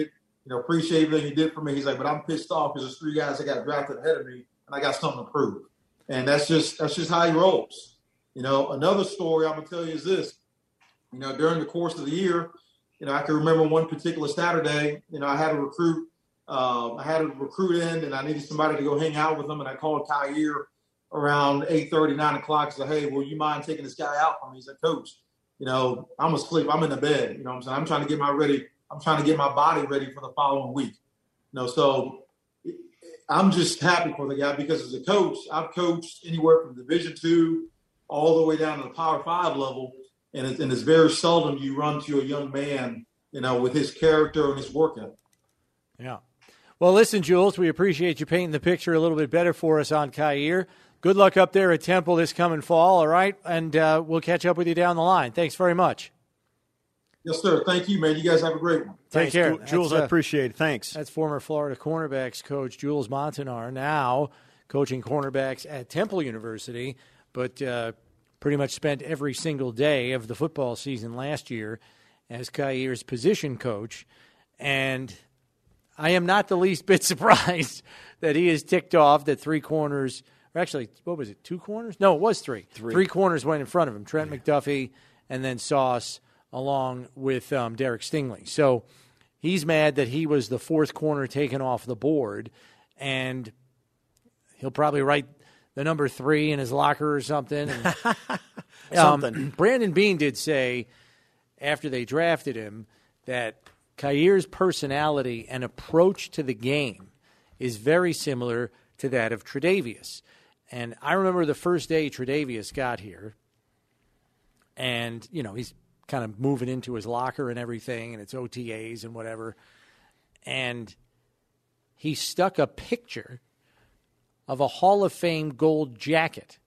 You know, appreciate everything you did for me. He's like, but I'm pissed off because there's three guys that got drafted ahead of me, and I got something to prove. And that's just that's just how he rolls. You know, another story I'm gonna tell you is this. You know, during the course of the year, you know, I can remember one particular Saturday. You know, I had a recruit. Um, I had a recruit in, and I needed somebody to go hang out with them. And I called Kyer around eight thirty, nine o'clock. I said, hey, will you mind taking this guy out for me? He said, Coach, you know, I'm asleep. I'm in the bed. You know what I'm saying? I'm trying to get my ready. I'm trying to get my body ready for the following week. You know, so I'm just happy for the guy because as a coach, I've coached anywhere from Division two all the way down to the Power Five level. And, it, and it's very seldom you run to a young man, you know, with his character and his work ethic. Yeah. Well, listen, Jules, we appreciate you painting the picture a little bit better for us on Kyer. Good luck up there at Temple this coming fall, all right? And uh, we'll catch up with you down the line. Thanks very much. Yes, sir. Thank you, man. You guys have a great one. Take Thanks, care. Jules. That's, I appreciate it. Thanks. That's former Florida cornerbacks coach Jules Montanar, now coaching cornerbacks at Temple University, but uh, pretty much spent every single day of the football season last year as Kyer's position coach. And I am not the least bit surprised that he is ticked off that three corners, or actually, what was it, two corners? No, it was three. Three, three corners went in front of him, Trent yeah. McDuffie and then Sauce along with um, Derek Stingley. So he's mad that he was the fourth corner taken off the board, and he'll probably write the number three in his locker or something. And, something. Um, Brandon Beane did say after they drafted him that Kyer's personality and approach to the game is very similar to that of Tre'Davious. And I remember the first day Tre'Davious got here, and, you know, he's kind of moving into his locker and everything, and it's O T As and whatever. And he stuck a picture of a Hall of Fame gold jacket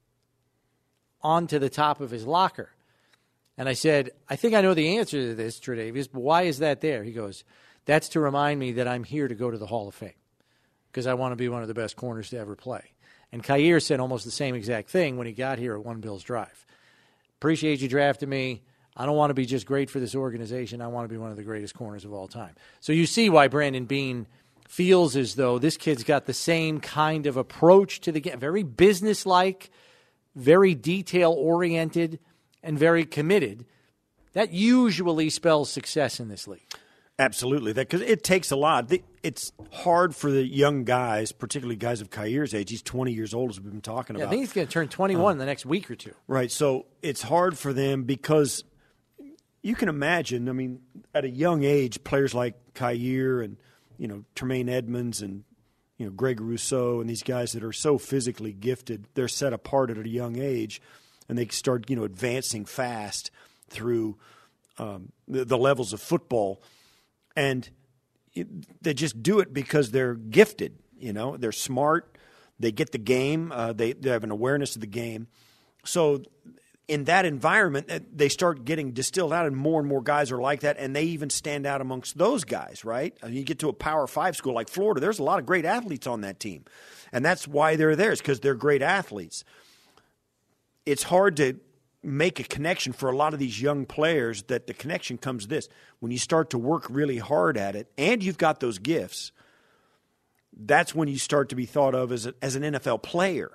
onto the top of his locker. And I said, I think I know the answer to this, Tre'Davious, but why is that there? He goes, that's to remind me that I'm here to go to the Hall of Fame because I want to be one of the best corners to ever play. And Kyer said almost the same exact thing when he got here at One Bills Drive. Appreciate you drafting me. I don't want to be just great for this organization. I want to be one of the greatest corners of all time. So you see why Brandon Beane feels as though this kid's got the same kind of approach to the game. Very businesslike, very detail-oriented, and very committed. That usually spells success in this league. Absolutely, that because it takes a lot. It's hard for the young guys, particularly guys of Kyer's age. He's twenty years old, as we've been talking yeah, about. I think he's going to turn twenty-one um, in the next week or two. Right, so it's hard for them because you can imagine. I mean, at a young age, players like Kyer and you know Tremaine Edmonds and you know Greg Rousseau and these guys that are so physically gifted, they're set apart at a young age, and they start you know advancing fast through um, the, the levels of football. And it, they just do it because they're gifted, you know. They're smart. They get the game. Uh, they, they have an awareness of the game. So in that environment, they start getting distilled out, and more and more guys are like that, and they even stand out amongst those guys, right? I mean, you get to a Power Five school like Florida, there's a lot of great athletes on that team. And that's why they're there, is because they're great athletes. It's hard to make a connection for a lot of these young players that the connection comes this. When you start to work really hard at it and you've got those gifts, that's when you start to be thought of as, a, as an N F L player.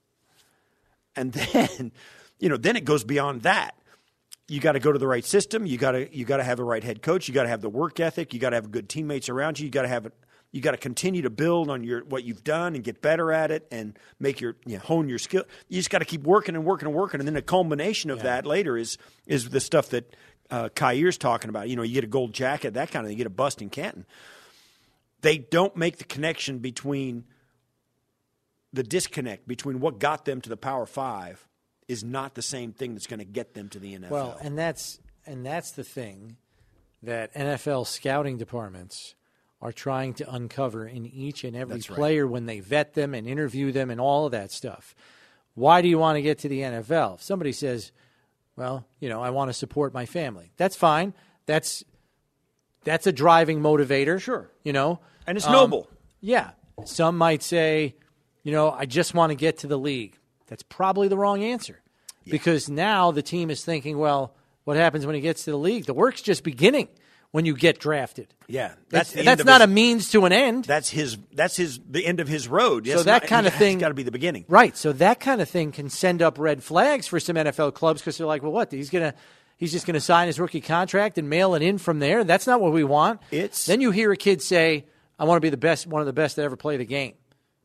And then, you know, then it goes beyond that. You got to go to the right system. You got to you got to have the right head coach. You got to have the work ethic. You got to have good teammates around you. You got to have it. You got to continue to build on your what you've done and get better at it and make your you know, hone your skill. You just got to keep working and working and working, and then the culmination of yeah. that later is is the stuff that uh, Kyer's talking about. You know, you get a gold jacket, that kind of thing. You get a bust in Canton. They don't make the connection between the disconnect between what got them to the Power Five is not the same thing that's going to get them to the N F L. Well, and that's and that's the thing that N F L scouting departments are trying to uncover in each and every That's player right. when they vet them and interview them and all of that stuff. Why do you want to get to the N F L? If somebody says, well, you know, I want to support my family. That's fine. That's that's a driving motivator. Sure. You know. And it's um, noble. Yeah. Some might say, you know, I just want to get to the league. That's probably the wrong answer. Yeah. Because now the team is thinking, well, what happens when he gets to the league? The work's just beginning. when you get drafted. Yeah, that's that's, that's not his, a means to an end. That's his. That's his. The end of his road. So that not, kind of thing got to be the beginning, right? So that kind of thing can send up red flags for some N F L clubs because they're like, well, what? He's gonna, he's just gonna sign his rookie contract and mail it in from there. That's not what we want. It's then you hear a kid say, "I want to be the best, one of the best that ever played the game."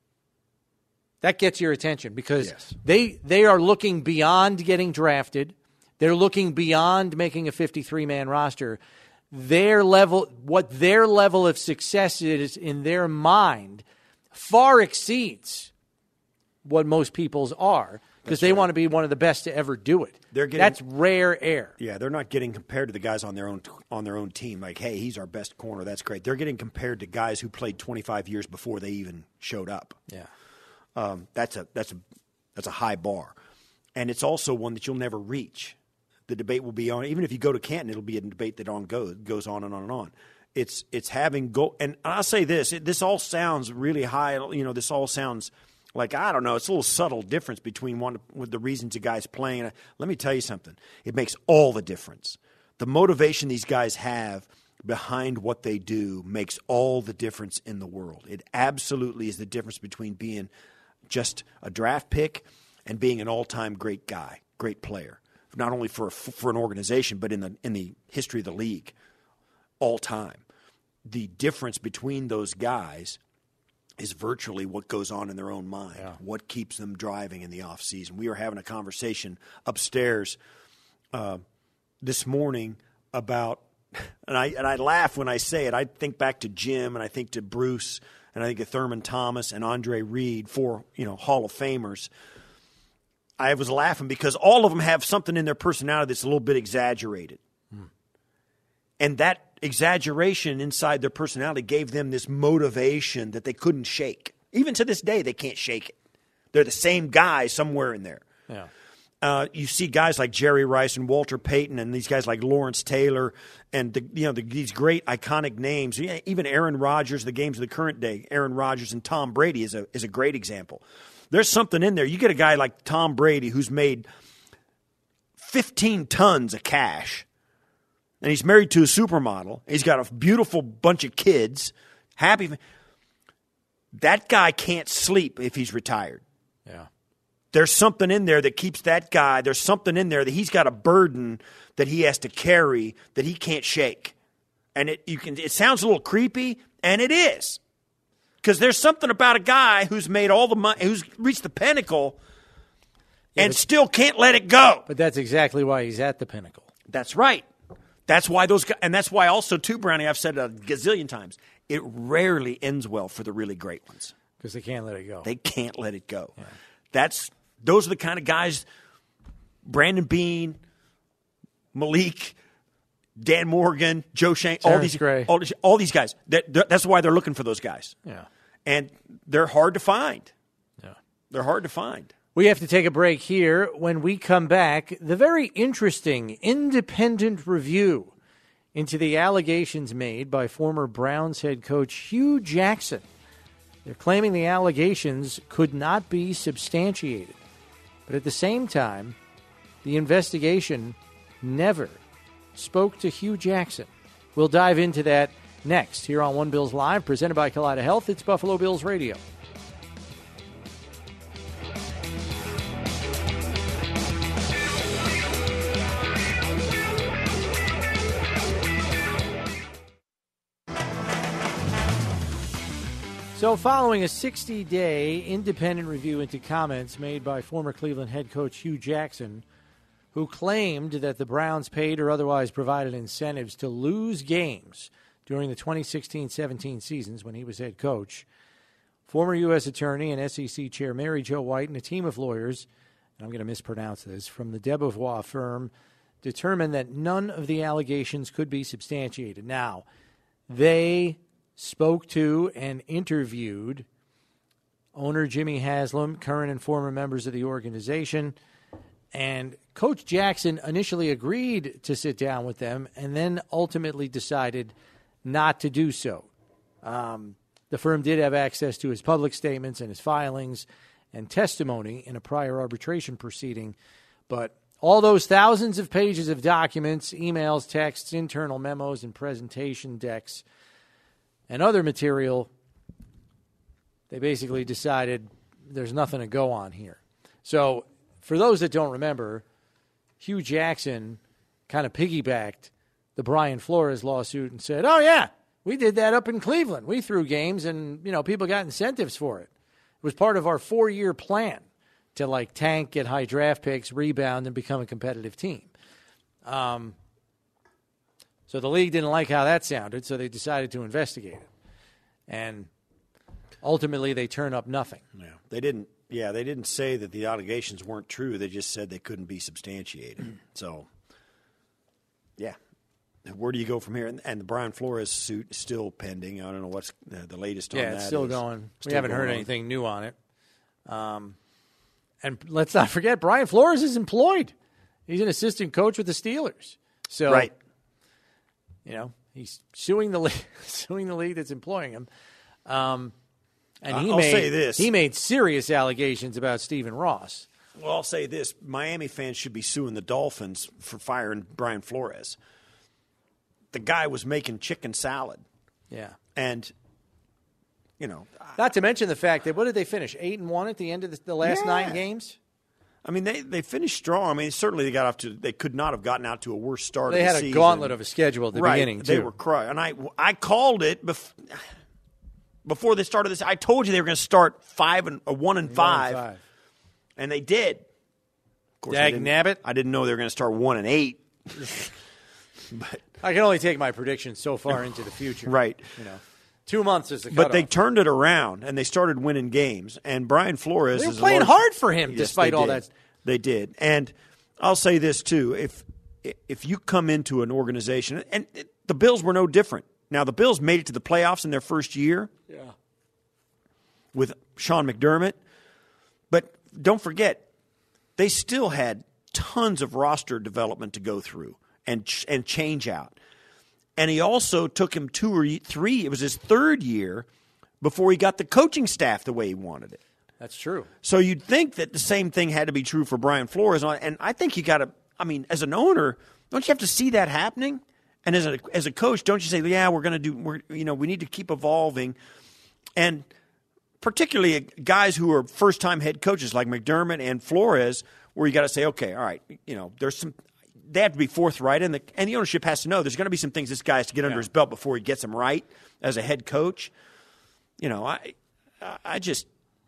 That gets your attention because yes. they they are looking beyond getting drafted. They're looking beyond making a fifty-three man roster. Their level, what their level of success is in their mind far exceeds what most people's are because they right. want to be one of the best to ever do it. They're getting, That's rare air. Yeah, they're not getting compared to the guys on their own on their own team. Like, hey, he's our best corner. That's great. They're getting compared to guys who played twenty-five years before they even showed up. Yeah, um, that's a that's a that's a high bar, and it's also one that you'll never reach. The debate will be on. Even if you go to Canton, it'll be a debate that on goes goes on and on and on. It's it's having go. And I'll say this: it, this all sounds really high. You know, this all sounds like I don't know. It's a little subtle difference between one with the reasons a guy's playing. Let me tell you something. It makes all the difference. The motivation these guys have behind what they do makes all the difference in the world. It absolutely is the difference between being just a draft pick and being an all-time great guy, great player. Not only for for an organization, but in the in the history of the league, all time. The difference between those guys is virtually what goes on in their own mind, yeah. what keeps them driving in the off season. We were having a conversation upstairs uh, this morning about, and I and I laugh when I say it. I think back to Jim, and I think to Bruce, and I think of Thurman Thomas and Andre Reed, four you know Hall of Famers. I was laughing because all of them have something in their personality that's a little bit exaggerated. Hmm. And that exaggeration inside their personality gave them this motivation that they couldn't shake. Even to this day, they can't shake it. They're the same guy somewhere in there. Yeah. Uh, you see guys like Jerry Rice and Walter Payton and these guys like Lawrence Taylor and the, you know the, these great iconic names. Even Aaron Rodgers, the games of the current day, Aaron Rodgers and Tom Brady is a is a great example. There's something in there. You get a guy like Tom Brady who's made fifteen tons of cash, and he's married to a supermodel. He's got a beautiful bunch of kids. Happy. That guy can't sleep if he's retired. Yeah. There's something in there that keeps that guy. There's something in there that he's got a burden that he has to carry that he can't shake. And it you can. It sounds a little creepy, and it is. Because there's something about a guy who's made all the money, who's reached the pinnacle, yeah, and still can't let it go. But that's exactly why he's at the pinnacle. That's right. That's why those guys, and that's why also too, Brownie, I've said it a gazillion times, it rarely ends well for the really great ones. Because they can't let it go. They can't let it go. Yeah. That's those are the kind of guys, Brandon Beane, Malik, Dan Morgan, Joe Shank, all these, all, all these guys. That, that's why they're looking for those guys. Yeah. And they're hard to find. Yeah. They're hard to find. We have to take a break here. When we come back, the very interesting independent review into the allegations made by former Browns head coach Hugh Jackson. They're claiming the allegations could not be substantiated. But at the same time, the investigation never spoke to Hugh Jackson. We'll dive into that next here on One Bills Live, presented by Kaleida Health. It's Buffalo Bills Radio. So following a sixty-day independent review into comments made by former Cleveland head coach Hugh Jackson, who claimed that the Browns paid or otherwise provided incentives to lose games during the twenty sixteen seventeen seasons when he was head coach, former U S Attorney and S E C Chair Mary Jo White and a team of lawyers, and I'm going to mispronounce this, from the Debevoise firm, determined that none of the allegations could be substantiated. Now, they spoke to and interviewed owner Jimmy Haslam, current and former members of the organization, and Coach Jackson initially agreed to sit down with them and then ultimately decided not to do so. Um, the firm did have access to his public statements and his filings and testimony in a prior arbitration proceeding, but all those thousands of pages of documents, emails, texts, internal memos, and presentation decks, and other material, they basically decided there's nothing to go on here. So for those that don't remember, Hugh Jackson kind of piggybacked the Brian Flores lawsuit and said, oh, yeah, we did that up in Cleveland. We threw games and, you know, people got incentives for it. It was part of our four-year plan to, like, tank, get high draft picks, rebound, and become a competitive team. Um, so the league didn't like how that sounded, so they decided to investigate it. And ultimately, they turn up nothing. Yeah, they didn't. Yeah, they didn't say that the allegations weren't true. They just said they couldn't be substantiated. So, yeah, where do you go from here? And, and the Brian Flores suit is still pending. I don't know what's the, the latest on that. Yeah, it's still is. going. Still we haven't going heard on. anything new on it. Um, and let's not forget, Brian Flores is employed. He's an assistant coach with the Steelers. So, right. You know, he's suing the league, suing the league that's employing him. Um, and he I'll made, say this. He made serious allegations about Stephen Ross. Well, I'll say this. Miami fans should be suing the Dolphins for firing Brian Flores. The guy was making chicken salad. Yeah. And, you know. Not to mention the fact that, what did they finish? Eight and one at the end of the, the last Yeah. nine games? I mean, they, they finished strong. I mean, certainly they got off to – they could not have gotten out to a worse start They of the had a season. gauntlet of a schedule at the right. beginning, too. They were crying. And I, I called it bef- before they started this. I told you they were going to start five and uh, one and five, One and five. and they did. Of course, I Dag didn't, nabbit. I didn't know they were going to start one and eight. But I can only take my predictions so far into the future. right. You know, two months is the But cutoff. they turned it around, and they started winning games. And Brian Flores They were is a playing large- hard for him Yes, despite they all did. that. They did. And I'll say this, too. If if you come into an organization, and it, the Bills were no different. Now, the Bills made it to the playoffs in their first year Yeah. with Sean McDermott. But don't forget, they still had tons of roster development to go through and ch- and change out. And he also took him two or three, it was his third year, before he got the coaching staff the way he wanted it. That's true. So you'd think that the same thing had to be true for Brian Flores. And I think you got to, I mean, as an owner, don't you have to see that happening? And as a as a coach, don't you say, yeah, we're going to do, we're, you know, we need to keep evolving. And particularly guys who are first-time head coaches like McDermott and Flores, where you got to say, okay, all right, you know, there's some, they have to be forthright, and the and the ownership has to know there's going to be some things this guy has to get under Yeah. his belt before he gets them right as a head coach. You know, I I just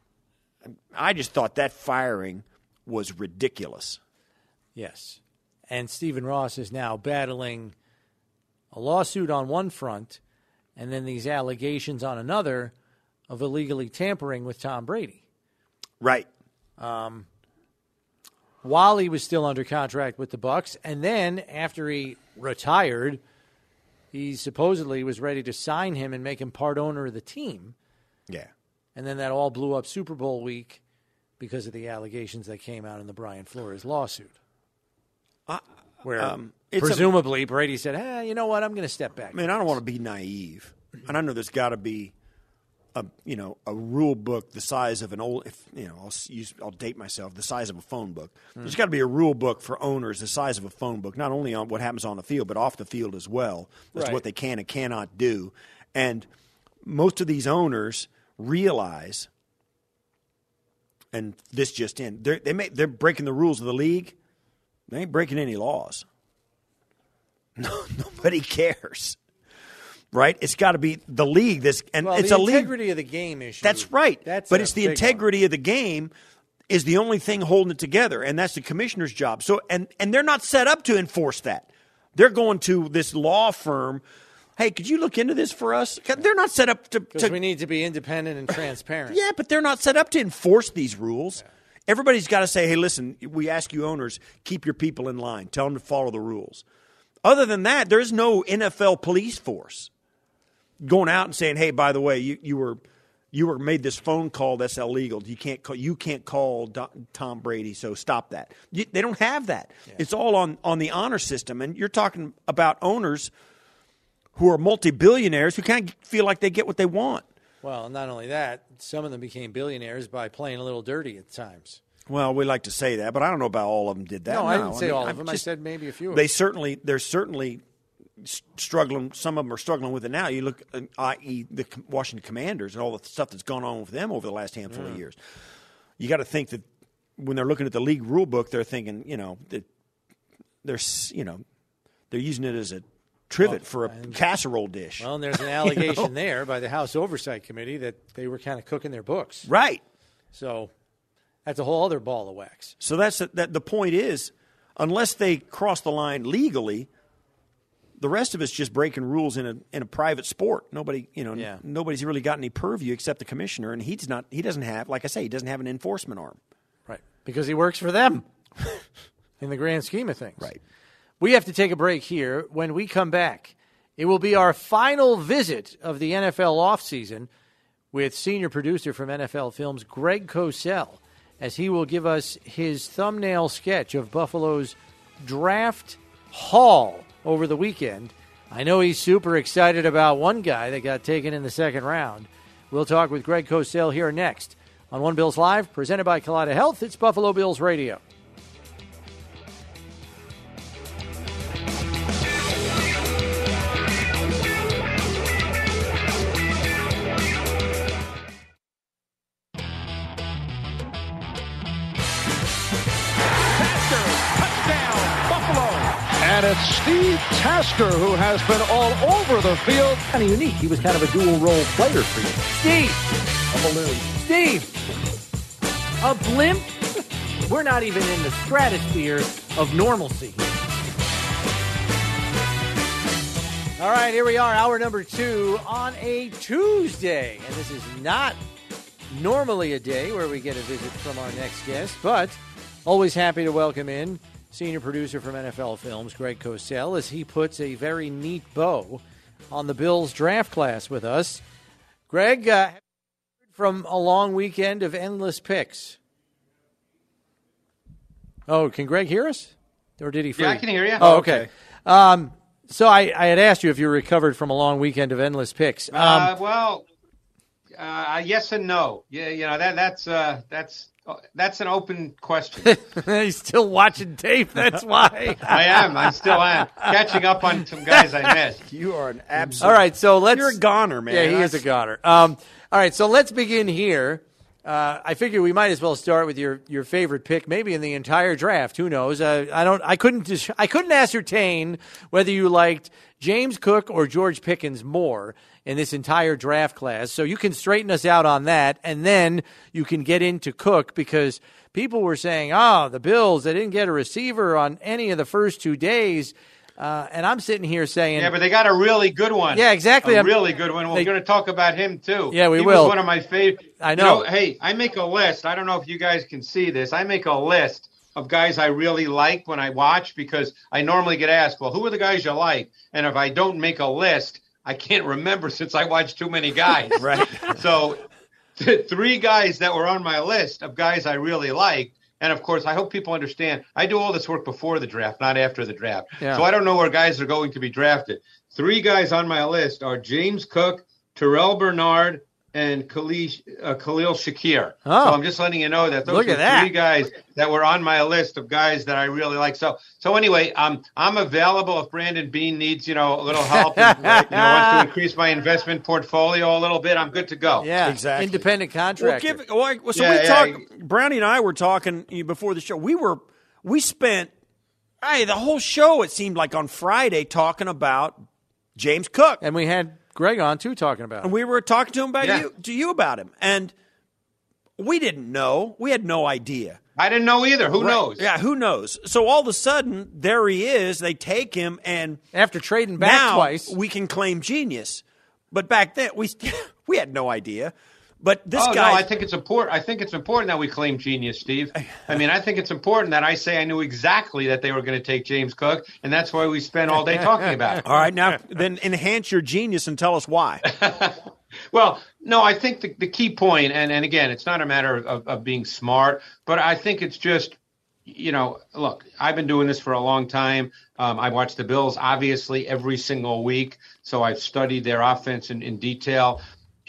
I just thought that firing was ridiculous. Yes. And Stephen Ross is now battling a lawsuit on one front and then these allegations on another of illegally tampering with Tom Brady. Right. Um, while he was still under contract with the Bucs, and then after he retired, he supposedly was ready to sign him and make him part owner of the team. Yeah. And then that all blew up Super Bowl week because of the allegations that came out in the Brian Flores lawsuit. Uh, Where um, it's presumably Brady said, hey, you know what, I'm going to step back. I mean, I don't want to be naive. And I know there's got to be a you know a rule book the size of an old if you know I'll use I'll date myself the size of a phone book. Mm. There's got to be a rule book for owners the size of a phone book, not only on what happens on the field but off the field as well as right. to what they can and cannot do. And most of these owners realize, and this just in, they're, they may, they're breaking the rules of the league. They ain't breaking any laws. No, nobody cares. Right? It's got to be the league. This and well, it's the a league. integrity of the game issue. That's right. That's but a it's the big integrity one. of the game is the only thing holding it together, and that's the commissioner's job. So and and they're not set up to enforce that. They're going to this law firm. Hey, could you look into this for us? They're not set up to. Because to we need to be independent and transparent. yeah, but they're not set up to enforce these rules. Yeah. Everybody's got to say, hey, listen, we ask you owners, keep your people in line. Tell them to follow the rules. Other than that, there's no N F L police force going out and saying, hey, by the way, you, you were you were made this phone call that's illegal. You can't call, you can't call Do- Tom Brady, so stop that. You, they don't have that. Yeah. It's all on, on the honor system. And you're talking about owners who are multi-billionaires who kind of feel like they get what they want. Well, not only that, some of them became billionaires by playing a little dirty at times. Well, we like to say that, but I don't know about all of them did that. No, no I didn't say mean, all I'm of them. just, I said maybe a few of They them. certainly, they're certainly struggling. Some of them are struggling with it now. You look, that is, the Washington Commanders and all the stuff that's gone on with them over the last handful yeah. of years. You got to think that when they're looking at the league rule book, they're thinking, you know, that they're, you know, they're using it as a trivet well, for a and, casserole dish. Well, and there's an allegation you know? there by the House Oversight Committee that they were kind of cooking their books. Right. So that's a whole other ball of wax. So that's that. The point is, unless they cross the line legally, the rest of it's just breaking rules in a in a private sport. Nobody, you know, yeah. n- nobody's really got any purview except the commissioner, and he's not. He doesn't have, like I say, he doesn't have an enforcement arm. Right, because he works for them in the grand scheme of things. Right. We have to take a break here. When we come back, it will be our final visit of the N F L offseason with senior producer from N F L Films, Greg Cosell, as he will give us his thumbnail sketch of Buffalo's draft haul over the weekend. I know he's super excited about one guy that got taken in the second round. We'll talk with Greg Cosell here next on One Bills Live, presented by Kaleida Health. It's Buffalo Bills Radio. And it's Steve Tasker who has been all over the field. Kind of unique. He was kind of a dual role player for you. Steve! A balloon. Steve! A blimp? We're not even in the stratosphere of normalcy. All right, here we are, hour number two on a Tuesday. And this is not normally a day where we get a visit from our next guest, but always happy to welcome in senior producer from N F L Films, Greg Cosell, as he puts a very neat bow on the Bills draft class with us. Greg, uh, from a long weekend of endless picks. Oh, can Greg hear us? Or did he freeze? Yeah, I can hear you. Oh, okay. Um, so I, I had asked you if you were recovered from a long weekend of endless picks. Um, uh, well, uh, yes and no. Yeah, you know, that that's uh, that's That's an open question. He's still watching tape. That's why. I am. I still am. Catching up on some guys I missed. You are an absolute. All right, so let's. You're a goner, man. Yeah, he That's... is a goner. Um, all right, so let's begin here. Uh, I figure we might as well start with your, your favorite pick, maybe in the entire draft. Who knows? Uh, I don't. I couldn't. Dis- I couldn't ascertain whether you liked James Cook or George Pickens more in this entire draft class. So you can straighten us out on that, and then you can get into Cook, because people were saying, oh, the Bills, they didn't get a receiver on any of the first two days. Uh, and I'm sitting here saying... Yeah, but they got a really good one. Yeah, exactly. A I'm, really good one. We're they, going to talk about him, too. Yeah, we he will. He was one of my favorite. I know. You know. Hey, I make a list. I don't know if you guys can see this. I make a list of guys I really like when I watch, because I normally get asked, well, who are the guys you like? And if I don't make a list, I can't remember since I watched too many guys. Right. So th- three guys that were on my list of guys I really liked. And, of course, I hope people understand, I do all this work before the draft, not after the draft. Yeah. So I don't know where guys are going to be drafted. Three guys on my list are James Cook, Terrell Bernard, and Khalil, uh, Khalil Shakir. Oh. So I'm just letting you know that those Look were at that. three guys that were on my list of guys that I really like. So so anyway, um, I'm available if Brandon Beane needs, you know, a little help and you know, wants to increase my investment portfolio a little bit. I'm good to go. Yeah, exactly. Independent contractor. Well, give, well, so Yeah, we yeah. talked. Brownie and I were talking before the show. We were we spent hey, the whole show, it seemed like, on Friday talking about James Cook, and we had Greg on, too, talking about it. and we were talking to him about Yeah. you to you about him, and we didn't know. We had no idea. I didn't know either. Who Right. knows? Yeah, who knows? So all of a sudden, there he is. They take him, and After trading back now twice. we can claim genius. But back then, we we had no idea. But this oh, guy, no, I think it's important. I think it's important that we claim genius, Steve. I mean, I think it's important that I say I knew exactly that they were going to take James Cook, and that's why we spent all day talking about it. all right, now then enhance your genius and tell us why. Well, no, I think the, the key point, and, and again, it's not a matter of, of being smart, but I think it's just, you know, look, I've been doing this for a long time. Um, I watch the Bills, obviously, every single week, so I've studied their offense in, in detail.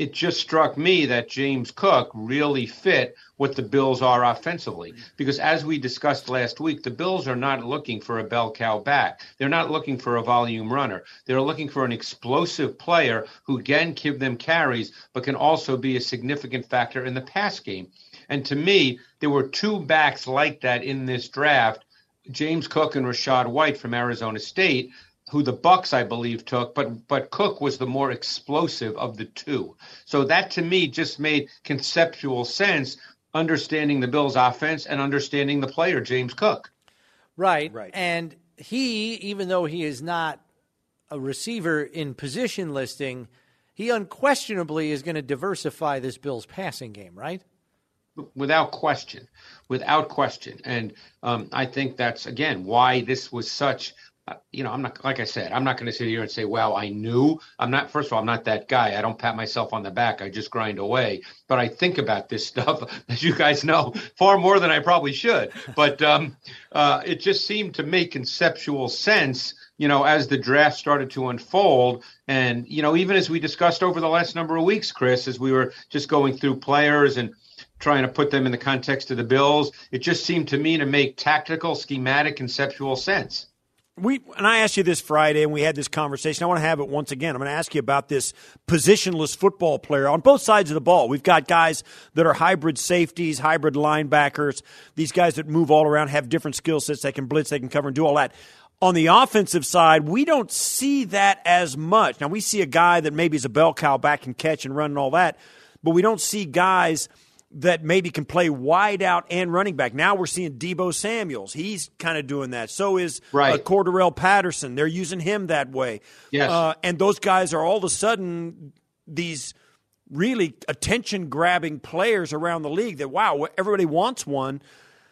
it just struck me that James Cook really fit what the Bills are offensively. Because as we discussed last week, the Bills are not looking for a bell cow back. They're not looking for a volume runner. They're looking for an explosive player who can give them carries, but can also be a significant factor in the pass game. And to me, there were two backs like that in this draft, James Cook and Rachaad White from Arizona State, who the Bucs, I believe, took, but but Cook was the more explosive of the two. So that, to me, just made conceptual sense, understanding the Bills' offense and understanding the player, James Cook. Right. Right. And he, even though he is not a receiver in position listing, he unquestionably is going to diversify this Bills' passing game, right? Without question. Without question. And um, I think that's, again, why this was such – Uh, you know, I'm not, like I said, I'm not going to sit here and say, well, I knew. I'm not, first of all, I'm not that guy. I don't pat myself on the back. I just grind away. But I think about this stuff, as you guys know, far more than I probably should. But um, uh, it just seemed to make conceptual sense, you know, as the draft started to unfold. And, you know, even as we discussed over the last number of weeks, Chris, as we were just going through players and trying to put them in the context of the Bills, it just seemed to me to make tactical, schematic, conceptual sense. We and I asked you this Friday, and we had this conversation. I want to have it once again. I'm going to ask you about this positionless football player on both sides of the ball. We've got guys that are hybrid safeties, hybrid linebackers, these guys that move all around, have different skill sets. They can blitz, they can cover, and do all that. On the offensive side, we don't see that as much. Now, we see a guy that maybe is a bell cow back and catch and run and all that, but we don't see guys that maybe can play wide out and running back. Now we're seeing Deebo Samuels. He's kind of doing that. So is right. uh, Cordarrelle Patterson. They're using him that way. Yes. Uh, and those guys are all of a sudden these really attention-grabbing players around the league that, wow, everybody wants one.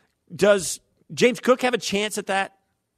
Does James Cook have a chance at that?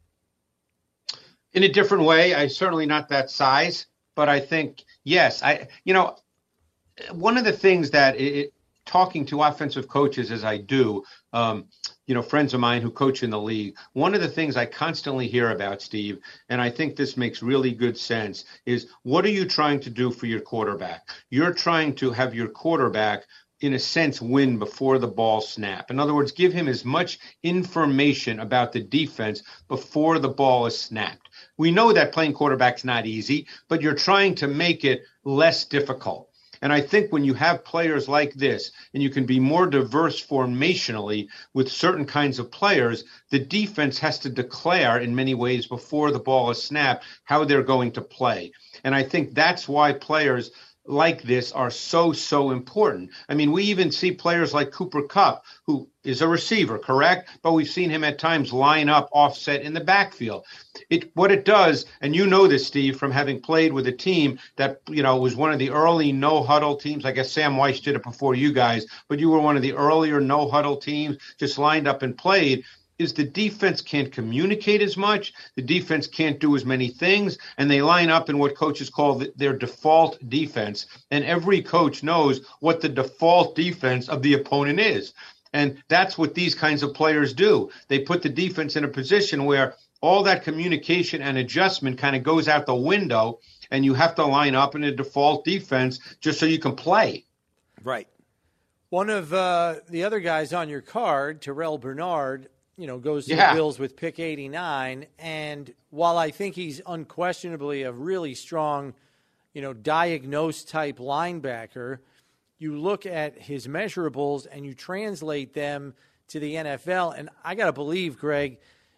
In a different way. I certainly not that size, but I think, yes. I, you know, one of the things that it, talking to offensive coaches as I do, um, you know, friends of mine who coach in the league, one of the things I constantly hear about, Steve, and I think this makes really good sense, is what are you trying to do for your quarterback? You're trying to have your quarterback, in a sense, win before the ball snap. In other words, give him as much information about the defense before the ball is snapped. We know that playing quarterback's not easy, but you're trying to make it less difficult. And I think when you have players like this and you can be more diverse formationally with certain kinds of players, the defense has to declare in many ways before the ball is snapped how they're going to play. And I think that's why players like this are so, so important. I mean, we even see players like Cooper Kupp, who is a receiver, correct? But we've seen him at times line up offset in the backfield. It what it does, and you know this, Steve, from having played with a team that, you know, was one of the early no-huddle teams. I guess Sam Weiss did it before you guys, but you were one of the earlier no-huddle teams, just lined up and played. Is the defense can't communicate as much, the defense can't do as many things, and they line up in what coaches call the, their default defense. And every coach knows what the default defense of the opponent is. And that's what these kinds of players do. They put the defense in a position where all that communication and adjustment kind of goes out the window, and you have to line up in a default defense just so you can play. Right. One of uh, the other guys on your card, Terrell Bernard, you know, goes to yeah. the Bills with pick eighty-nine. And while I think he's unquestionably a really strong, you know, diagnosed type linebacker, you look at his measurables and you translate them to the N F L. And I got to believe, Greg,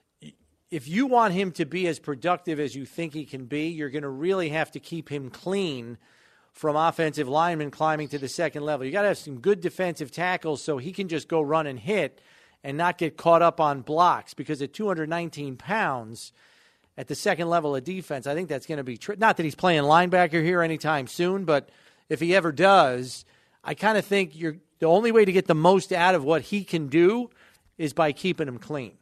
if you want him to be as productive as you think he can be, you're going to really have to keep him clean from offensive linemen climbing to the second level. You got to have some good defensive tackles so he can just go run and hit and not get caught up on blocks, because at two hundred nineteen pounds at the second level of defense, I think that's going to be tr- – not that he's playing linebacker here anytime soon, but if he ever does, I kind of think you're the only way to get the most out of what he can do is by keeping him clean.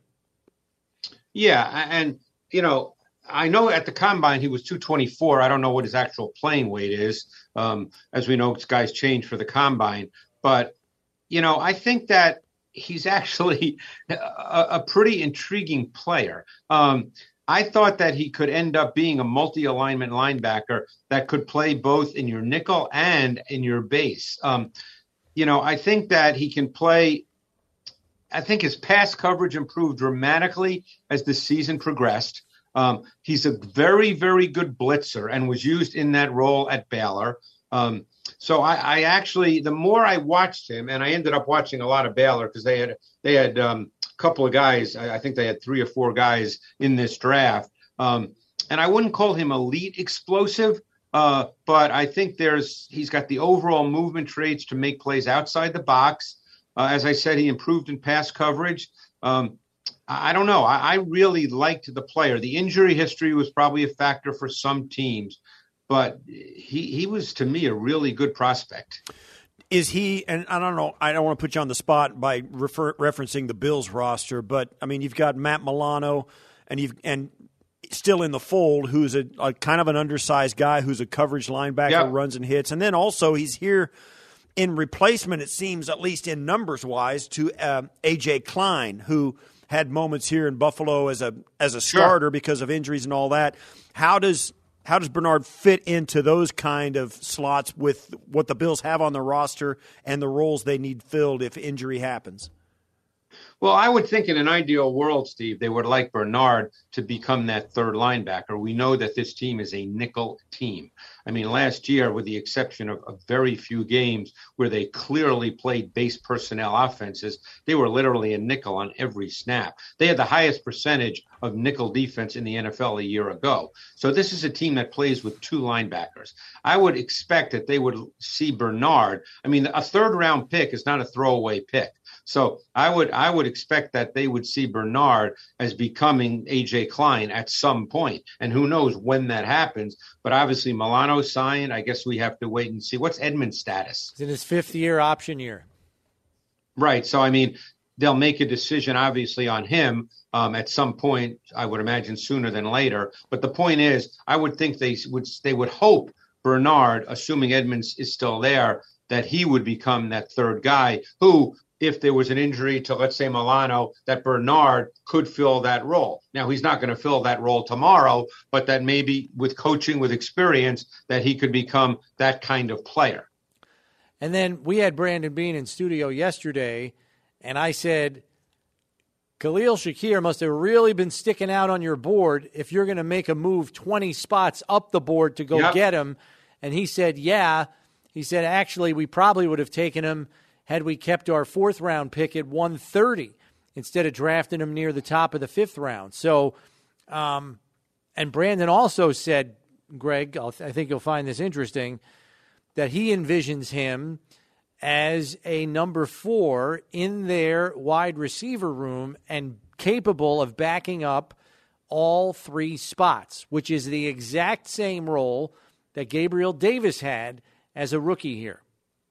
Yeah, and, you know, I know at the Combine he was two twenty-four. I don't know what his actual playing weight is. Um, as we know, guys change for the Combine. But, you know, I think that he's actually a, a pretty intriguing player. Um, I thought that he could end up being a multi-alignment linebacker that could play both in your nickel and in your base. Um, you know, I think that he can play. I think his pass coverage improved dramatically as the season progressed. Um, he's a very, very good blitzer and was used in that role at Baylor. Um, so I, I actually, the more I watched him, and I ended up watching a lot of Baylor because they had they had um, a couple of guys. I, I think they had three or four guys in this draft. Um, and I wouldn't call him elite explosive, uh, but I think there's he's got the overall movement traits to make plays outside the box. Uh, as I said, he improved in pass coverage. Um, I don't know. I, I really liked the player. The injury history was probably a factor for some teams, but he he was, to me, a really good prospect. Is he, and I don't know, I don't want to put you on the spot by refer, referencing the Bills roster, but, I mean, you've got Matt Milano, and you've and still in the fold, who's a, a kind of an undersized guy who's a coverage linebacker, yep. runs and hits. And then also he's here in replacement, it seems, at least in numbers-wise, to uh, A J Klein, who – had moments here in Buffalo as a as a starter sure. because of injuries and all that. How does how does Bernard fit into those kind of slots with what the Bills have on the roster and the roles they need filled if injury happens? Well, I would think in an ideal world, Steve, they would like Bernard to become that third linebacker. We know that this team is a nickel team. I mean, last year, with the exception of, of very few games where they clearly played base personnel offenses, they were literally a nickel on every snap. They had the highest percentage of nickel defense in the N F L a year ago. So this is a team that plays with two linebackers. I would expect that they would see Bernard. I mean, a third round pick is not a throwaway pick. So I would I would expect that they would see Bernard as becoming A J Klein at some point. And who knows when that happens. But obviously Milano signed. I guess we have to wait and see. What's Edmonds' status? It's in his fifth year option year. Right. So, I mean, they'll make a decision, obviously, on him um, at some point, I would imagine sooner than later. But the point is, I would think they would they would hope Bernard, assuming Edmonds is still there, that he would become that third guy who, if there was an injury to, let's say, Milano, that Bernard could fill that role. Now, he's not going to fill that role tomorrow, but that maybe with coaching, with experience, that he could become that kind of player. And then we had Brandon Beane in studio yesterday, and I said, Khalil Shakir must have really been sticking out on your board if you're going to make a move twenty spots up the board to go yep. get him. And he said, yeah. He said, actually, we probably would have taken him had we kept our fourth round pick at one thirty instead of drafting him near the top of the fifth round. So, um, and Brandon also said, Greg, I'll, I think you'll find this interesting, that he envisions him as a number four in their wide receiver room and capable of backing up all three spots, which is the exact same role that Gabriel Davis had as a rookie here.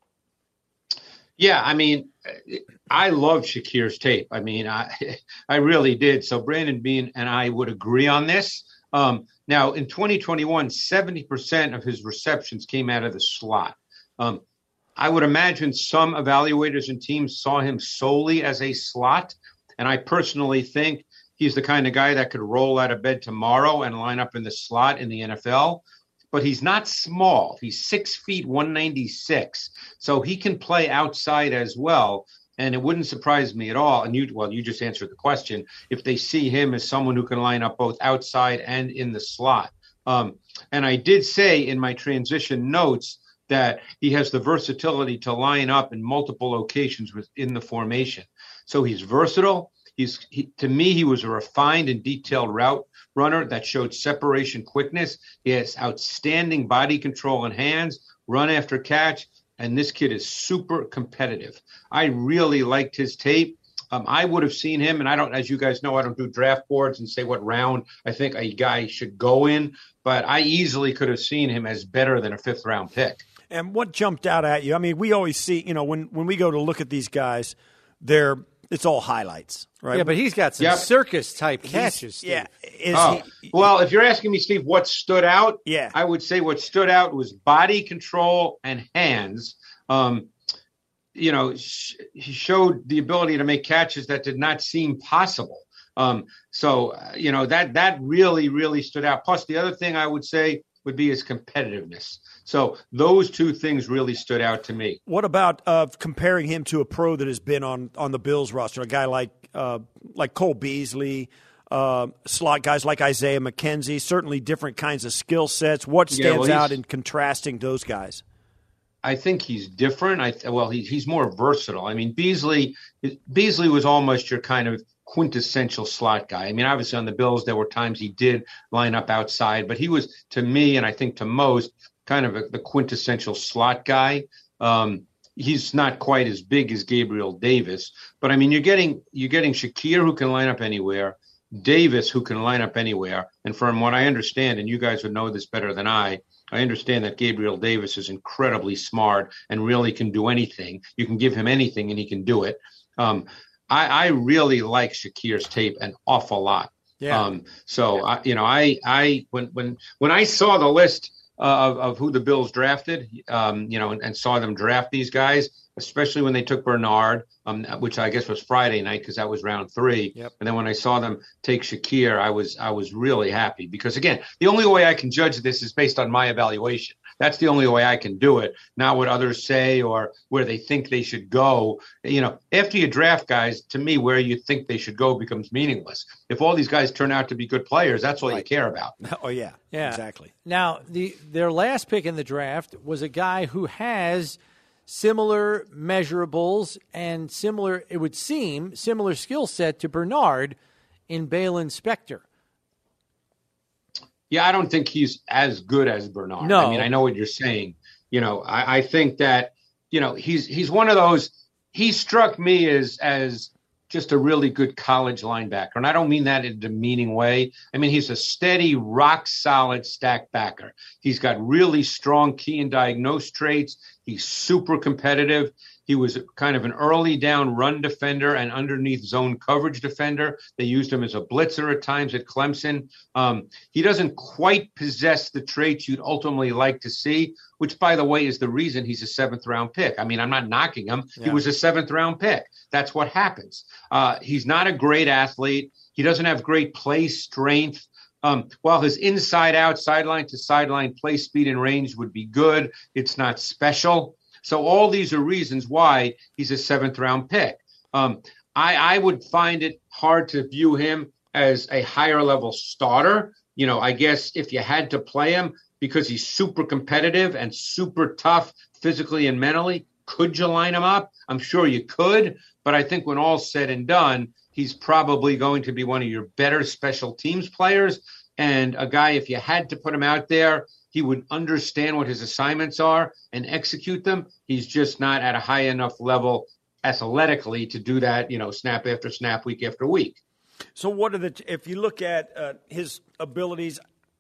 Yeah, I mean, I love Shakir's tape. I mean, I I really did. So Brandon Beane and I would agree on this. Um, now, in twenty twenty-one, seventy percent of his receptions came out of the slot. Um, I would imagine some evaluators and teams saw him solely as a slot, and I personally think he's the kind of guy that could roll out of bed tomorrow and line up in the slot in the N F L. But he's not small. He's six feet, one ninety-six. So he can play outside as well. And it wouldn't surprise me at all. And you, well, you just answered the question. If they see him as someone who can line up both outside and in the slot. Um, and I did say in my transition notes that he has the versatility to line up in multiple locations within the formation. So he's versatile. He's he, to me, he was a refined and detailed route runner that showed separation quickness. He has outstanding body control and hands, run after catch, and this kid is super competitive. I really liked his tape. Um, I would have seen him, and I don't, as you guys know, I don't do draft boards and say what round I think a guy should go in, but I easily could have seen him as better than a fifth round pick. And what jumped out at you? I mean, we always see, you know, when, when we go to look at these guys, they're it's all highlights, right? Yeah, but he's got some yep. circus-type catches, Steve. Yeah. Is oh. he, well, if you're asking me, Steve, what stood out, yeah. I would say what stood out was body control and hands. Um, you know, sh- he showed the ability to make catches that did not seem possible. Um, so, uh, you know, that that really, really stood out. Plus, the other thing I would say would be his competitiveness. So those two things really stood out to me. What about uh, comparing him to a pro that has been on, on the Bills roster, a guy like uh, like Cole Beasley, uh, slot guys like Isaiah McKenzie, certainly different kinds of skill sets. What stands yeah, well, out in contrasting those guys? I think he's different. I well, he, he's more versatile. I mean, Beasley Beasley was almost your kind of quintessential slot guy. I mean, obviously on the Bills, there were times he did line up outside, but he was, to me, and I think to most, kind of a, the quintessential slot guy. Um, he's not quite as big as Gabriel Davis, but I mean, you're getting you're getting Shakir, who can line up anywhere, Davis, who can line up anywhere, and from what I understand, and you guys would know this better than I, I understand that Gabriel Davis is incredibly smart and really can do anything. You can give him anything, and he can do it. Um, I, I really like Shakir's tape an awful lot. Yeah. Um, so I, you know, I I when when when I saw the list uh, of of who the Bills drafted, um, you know, and, and saw them draft these guys, especially when they took Bernard, um, which I guess was Friday night because that was round three. Yep. And then when I saw them take Shakir, I was I was really happy because, again, the only way I can judge this is based on my evaluation. That's the only way I can do it, not what others say or where they think they should go. You know, after you draft guys, to me, where you think they should go becomes meaningless. If all these guys turn out to be good players, that's all right. you care about. Oh, yeah, yeah, exactly. Now, the their last pick in the draft was a guy who has similar measurables and similar, it would seem, similar skill set to Bernard in Balen Spector. Yeah, I don't think he's as good as Bernard. No. I mean, I know what you're saying. You know, I, I think that, you know, he's he's one of those, he struck me as as just a really good college linebacker. And I don't mean that in a demeaning way. I mean, he's a steady, rock-solid stack backer. He's got really strong key and diagnose traits. He's super competitive. He was kind of an early down run defender and underneath zone coverage defender. They used him as a blitzer at times at Clemson. Um, he doesn't quite possess the traits you'd ultimately like to see, which, by the way, is the reason he's a seventh round pick. I mean, I'm not knocking him. Yeah. He was a seventh round pick. That's what happens. Uh, he's not a great athlete. He doesn't have great play strength. Um, while his inside out, sideline to sideline play speed and range would be good, it's not special. So all these are reasons why he's a seventh round pick. Um, I, I would find it hard to view him as a higher level starter. You know, I guess if you had to play him because he's super competitive and super tough physically and mentally, could you line him up? I'm sure you could. But I think when all's said and done, he's probably going to be one of your better special teams players. And a guy, if you had to put him out there, he would understand what his assignments are and execute them. He's just not at a high enough level athletically to do that, you know, snap after snap, week after week. So what are the, if you look at uh, his abilities,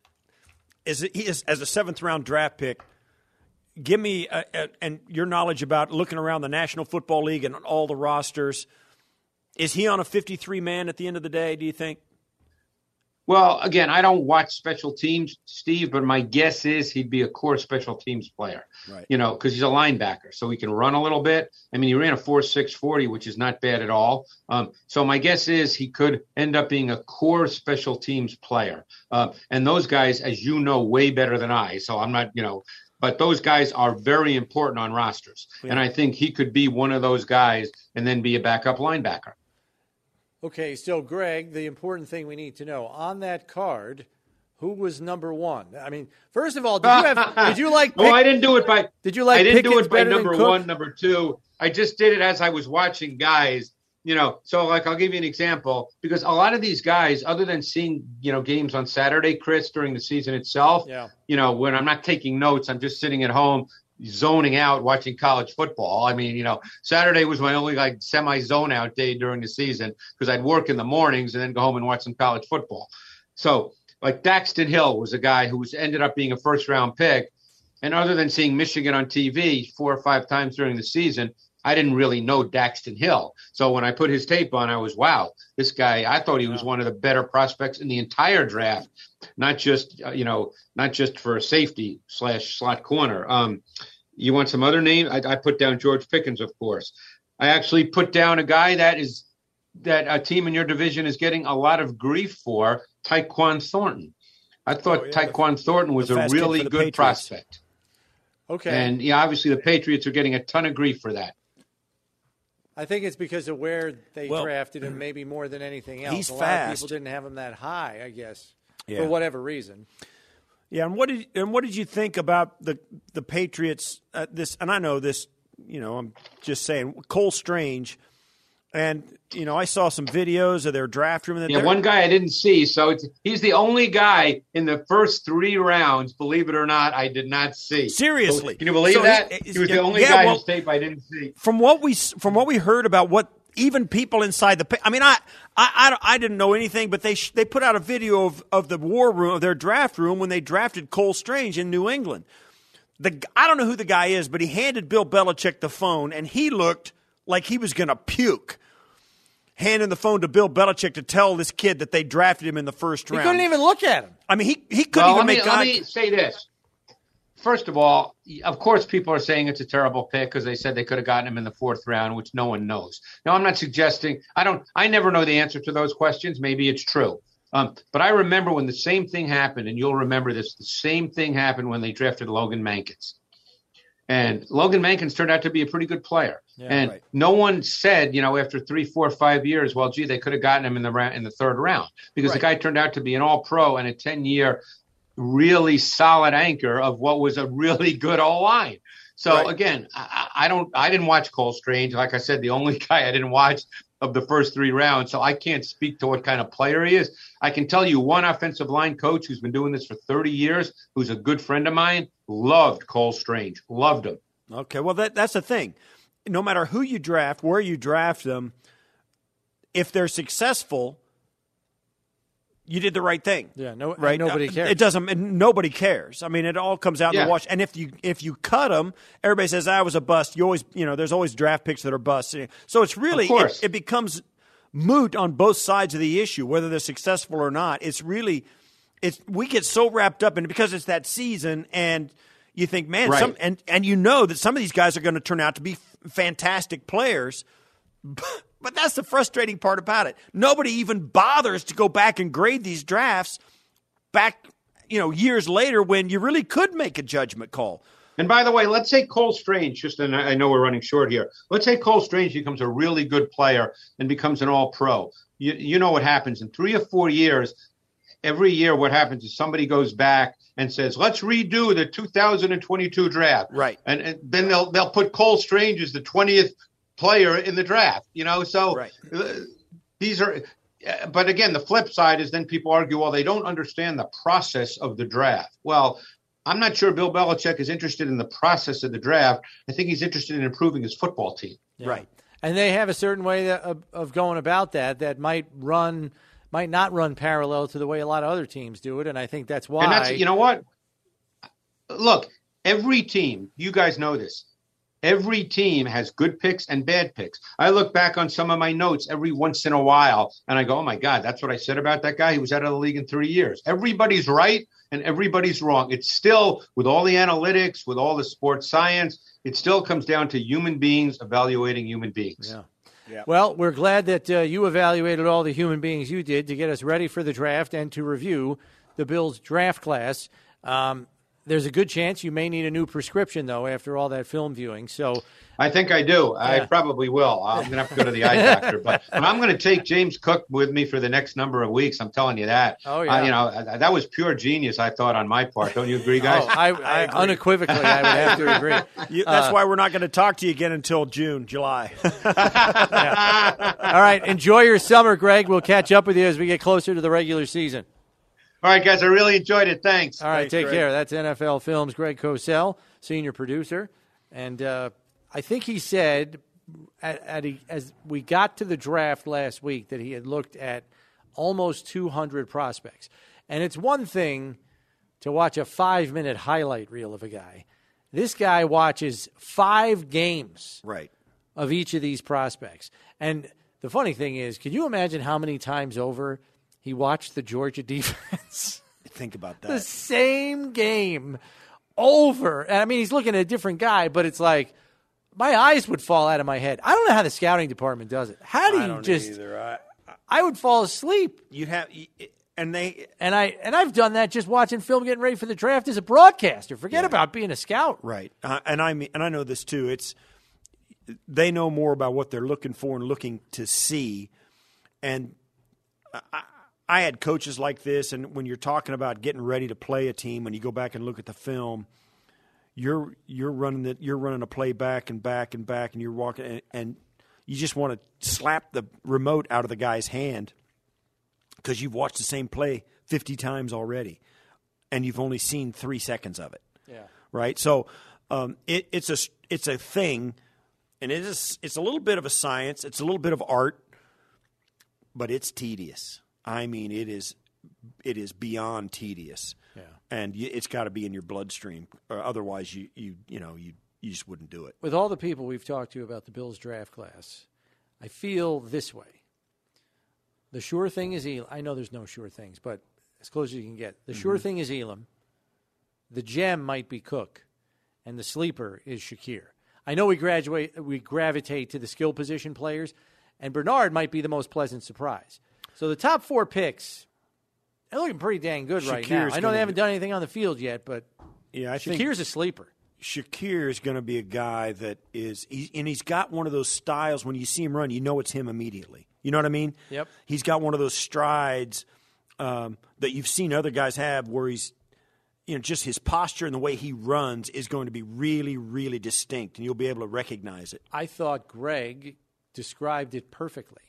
is it, he is as a seventh round draft pick, give me a, a, and your knowledge about looking around the National Football League and all the rosters. Is he on a fifty-three man at the end of the day, do you think? Well, again, I don't watch special teams, Steve, but my guess is he'd be a core special teams player, right. You know, because he's a linebacker, so he can run a little bit. I mean, he ran a four six forty, which is not bad at all. Um, so my guess is he could end up being a core special teams player. Uh, and those guys, as you know, way better than I. So I'm not, you know, but those guys are very important on rosters. Yeah. And I think he could be one of those guys and then be a backup linebacker. Okay, so, Greg, the important thing we need to know, on that card, who was number one? I mean, first of all, did you have, did you like Pick, Oh, I didn't do it by Did you like I didn't Pickens do it by number Cook? one, number two. I just did it as I was watching guys, you know. So, like, I'll give you an example, because a lot of these guys, other than seeing, you know, games on Saturday, Chris, during the season itself, yeah. you know, when I'm not taking notes, I'm just sitting at home zoning out watching college football. I mean, you know, Saturday was my only like semi zone out day during the season because I'd work in the mornings and then go home and watch some college football. So like Daxton Hill was a guy who was ended up being a first round pick. And other than seeing Michigan on T V four or five times during the season, I didn't really know Daxton Hill. So when I put his tape on, I was, wow, this guy, I thought he was one of the better prospects in the entire draft, not just, uh, you know, not just for a safety slash slot corner. Um, you want some other names? I, I put down George Pickens, of course. I actually put down a guy that is that a team in your division is getting a lot of grief for, Tyquan Thornton. I thought oh, yeah. Tyquan Thornton was a really good Patriots. prospect. Okay. And yeah, obviously the Patriots are getting a ton of grief for that. I think it's because of where they well, drafted him, maybe more than anything else. He's a fast. lot of people didn't have him that high, I guess, yeah. for whatever reason. Yeah, and what did and what did you think about the the Patriots? Uh, this, and I know this. You know, I'm just saying, Cole Strange, and you know, I saw some videos of their draft room. Yeah, one guy I didn't see, so it's, he's the only guy in the first three rounds. Believe it or not, I did not see. Seriously, can you believe so that? He, he was the only yeah, guy well, whose tape I didn't see. From what we from what we heard about what. Even people inside the – I mean, I, I, I, I didn't know anything, but they they put out a video of, of the war room, of their draft room when they drafted Cole Strange in New England. The I don't know who the guy is, but he handed Bill Belichick the phone, and he looked like he was going to puke, handing the phone to Bill Belichick to tell this kid that they drafted him in the first round. He couldn't even look at him. I mean, he, he couldn't well, even let me, make let eye me say this. First of all, of course, people are saying it's a terrible pick because they said they could have gotten him in the fourth round, which no one knows. Now, I'm not suggesting – I don't. I never know the answer to those questions. Maybe it's true. Um, but I remember when the same thing happened, and you'll remember this, the same thing happened when they drafted Logan Mankins. And Logan Mankins turned out to be a pretty good player. Yeah, and right. no one said, you know, after three, four, five years, well, gee, they could have gotten him in the round, in the third round because right. the guy turned out to be an all-pro and a ten-year – really solid anchor of what was a really good O-line. So right. again, I, I don't, I didn't watch Cole Strange. Like I said, the only guy I didn't watch of the first three rounds. So I can't speak to what kind of player he is. I can tell you one offensive line coach who's been doing this for thirty years, who's a good friend of mine, loved Cole Strange, loved him. Okay. Well, that, that's the thing. No matter who you draft, where you draft them, if they're successful, you did the right thing. Yeah, no, right? Nobody cares. It doesn't. Nobody cares. I mean, it all comes out yeah. in the wash. And if you if you cut them, everybody says I was a bust. You always, you know, there's always draft picks that are busts. So it's really it, it becomes moot on both sides of the issue, whether they're successful or not. It's really, it's we get so wrapped up in it because it's that season, and you think, man, right. some and and you know that some of these guys are going to turn out to be f- fantastic players. But that's the frustrating part about it. Nobody even bothers to go back and grade these drafts back, you know, years later when you really could make a judgment call. And by the way, let's say Cole Strange, just and I know we're running short here. Let's say Cole Strange becomes a really good player and becomes an all-pro. You, you know what happens in three or four years. Every year what happens is somebody goes back and says, let's redo the two thousand twenty-two draft. Right. And, and then they'll they'll put Cole Strange as the twentieth player in the draft, you know, so right. uh, these are, uh, but again, the flip side is then people argue, well, they don't understand the process of the draft. Well, I'm not sure Bill Belichick is interested in the process of the draft. I think he's interested in improving his football team. Yeah. Right. And they have a certain way that, of, of going about that that might run, might not run parallel to the way a lot of other teams do it. And I think that's why. And that's, you know what? Look, every team, you guys know this. Every team has good picks and bad picks. I look back on some of my notes every once in a while, and I go, oh, my God, that's what I said about that guy. He was out of the league in three years. Everybody's right, and everybody's wrong. It's still, with all the analytics, with all the sports science, it still comes down to human beings evaluating human beings. Yeah. Yeah. Well, we're glad that uh, you evaluated all the human beings you did to get us ready for the draft and to review the Bills draft class. Um There's a good chance you may need a new prescription, though, after all that film viewing. So I think I do. Yeah. I probably will. I'm going to have to go to the eye doctor. But, but I'm going to take James Cook with me for the next number of weeks. I'm telling you that. Oh, yeah. Uh, you know, that was pure genius, I thought, on my part. Don't you agree, guys? Oh, I, I, I unequivocally, I would have to agree. You, that's uh, why we're not going to talk to you again until June, July. Yeah. All right. Enjoy your summer, Greg. We'll catch up with you as we get closer to the regular season. All right, guys, I really enjoyed it. Thanks. All right, Thanks, take Greg. care. That's N F L Films' Greg Cosell, senior producer. And uh, I think he said at, at he, as we got to the draft last week that he had looked at almost two hundred prospects. And it's one thing to watch a five-minute highlight reel of a guy. This guy watches five games right. of each of these prospects. And the funny thing is, can you imagine how many times over he watched the Georgia defense? Think about that. The same game over. And I mean, he's looking at a different guy, but it's like, my eyes would fall out of my head. I don't know how the scouting department does it. How do you I don't just? Either. I, I would fall asleep. You'd have, and they, and I and I've done that just watching film, getting ready for the draft as a broadcaster. Forget yeah. about being a scout. Right, uh, and I mean, and I know this too. It's they know more about what they're looking for and looking to see, and I, I had coaches like this. And when you're talking about getting ready to play a team, when you go back and look at the film. You're you're running the, you're running a play back and back and back, and you're walking, and, and you just want to slap the remote out of the guy's hand because you've watched the same play fifty times already, and you've only seen three seconds of it. Yeah. Right. So um, it, it's a it's a thing, and it is it's a little bit of a science. It's a little bit of art, but it's tedious. I mean, it is it is beyond tedious. Yeah. And you, it's got to be in your bloodstream, or otherwise you you you know you you just wouldn't do it. With all the people we've talked to about the Bills draft class, I feel this way. The sure thing is Elam. I know there's no sure things, but as close as you can get. The mm-hmm. sure thing is Elam. The gem might be Cook, and the sleeper is Shakir. I know we graduate we gravitate to the skill position players, and Bernard might be the most pleasant surprise. So the top four picks. They're looking pretty dang good Shakir's right now. I know they haven't be, done anything on the field yet, but yeah, I Shakir's think a sleeper. Shakir is going to be a guy that is – and he's got one of those styles when you see him run, you know it's him immediately. You know what I mean? Yep. He's got one of those strides um, that you've seen other guys have where he's – you know, just his posture and the way he runs is going to be really, really distinct, and you'll be able to recognize it. I thought Greg described it perfectly.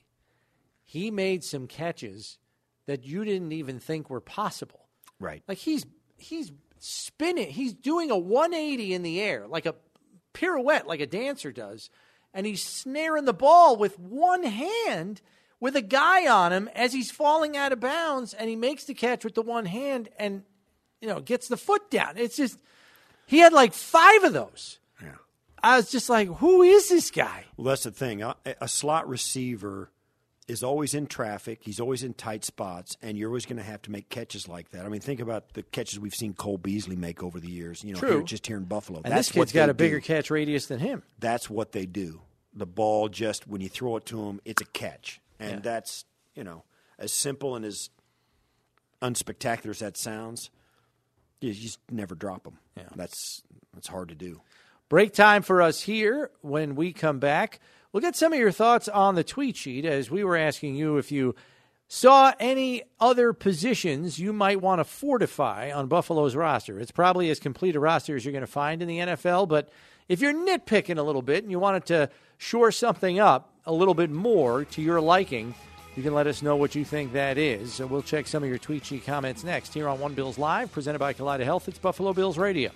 He made some catches – that you didn't even think were possible. Right. Like he's he's spinning, he's doing a one eighty in the air, like a pirouette, like a dancer does, and he's snaring the ball with one hand with a guy on him as he's falling out of bounds, and he makes the catch with the one hand and, you know, gets the foot down. It's just, he had like five of those. Yeah. I was just like, who is this guy? Well, that's the thing. A, a slot receiver is always in traffic. He's always in tight spots, and you're always going to have to make catches like that. I mean, think about the catches we've seen Cole Beasley make over the years. You know, True. Here, just here in Buffalo. And That's this kid's what got they a bigger do. catch radius than him. That's what they do. The ball just, when you throw it to him, it's a catch. And Yeah. that's, you know, as simple and as unspectacular as that sounds, you just never drop them. Yeah. That's, that's hard to do. Break time for us here. When we come back, we'll get some of your thoughts on the tweet sheet as we were asking you if you saw any other positions you might want to fortify on Buffalo's roster. It's probably as complete a roster as you're going to find in the N F L, but if you're nitpicking a little bit and you wanted to shore something up a little bit more to your liking, you can let us know what you think that is. So we'll check some of your tweet sheet comments next here on One Bills Live, presented by Kaleida Health. It's Buffalo Bills Radio.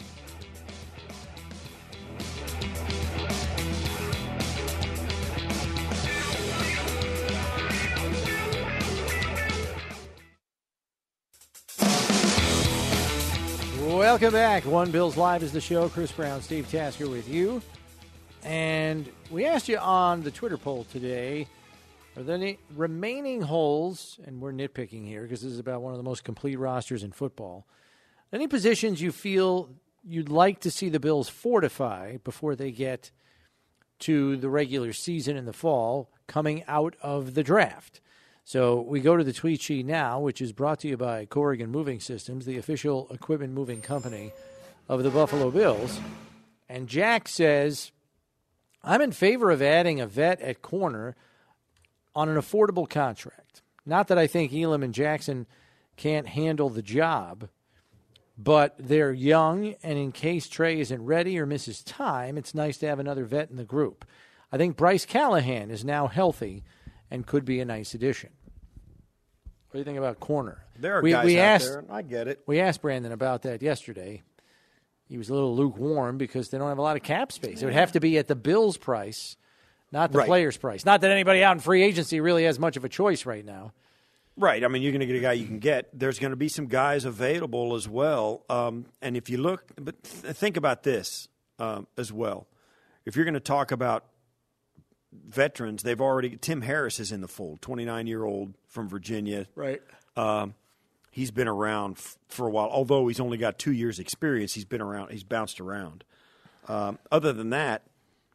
Welcome back. One Bills Live is the show. Chris Brown, Steve Tasker with you. And we asked you on the Twitter poll today, are there any remaining holes, and we're nitpicking here because this is about one of the most complete rosters in football, any positions you feel you'd like to see the Bills fortify before they get to the regular season in the fall coming out of the draft? So we go to the tweet sheet now, which is brought to you by Corrigan Moving Systems, the official equipment moving company of the Buffalo Bills. And Jack says, I'm in favor of adding a vet at corner on an affordable contract. Not that I think Elam and Jackson can't handle the job, but they're young, and in case Trey isn't ready or misses time, it's nice to have another vet in the group. I think Bryce Callahan is now healthy and could be a nice addition. What do you think about corner? There are we, guys we out asked, there. I get it. We asked Brandon about that yesterday. He was a little lukewarm because they don't have a lot of cap space. It would have to be at the Bills' price, not the Right. players' price. Not that anybody out in free agency really has much of a choice right now. Right. I mean, you're going to get a guy you can get. There's going to be some guys available as well. Um, and if you look, but th- think about this um, as well. If you're going to talk about veterans, they've already – Tim Harris is in the fold, twenty-nine-year-old from Virginia. Right. Um, he's been around f- for a while. Although he's only got two years' experience, he's been around. He's bounced around. Um, other than that,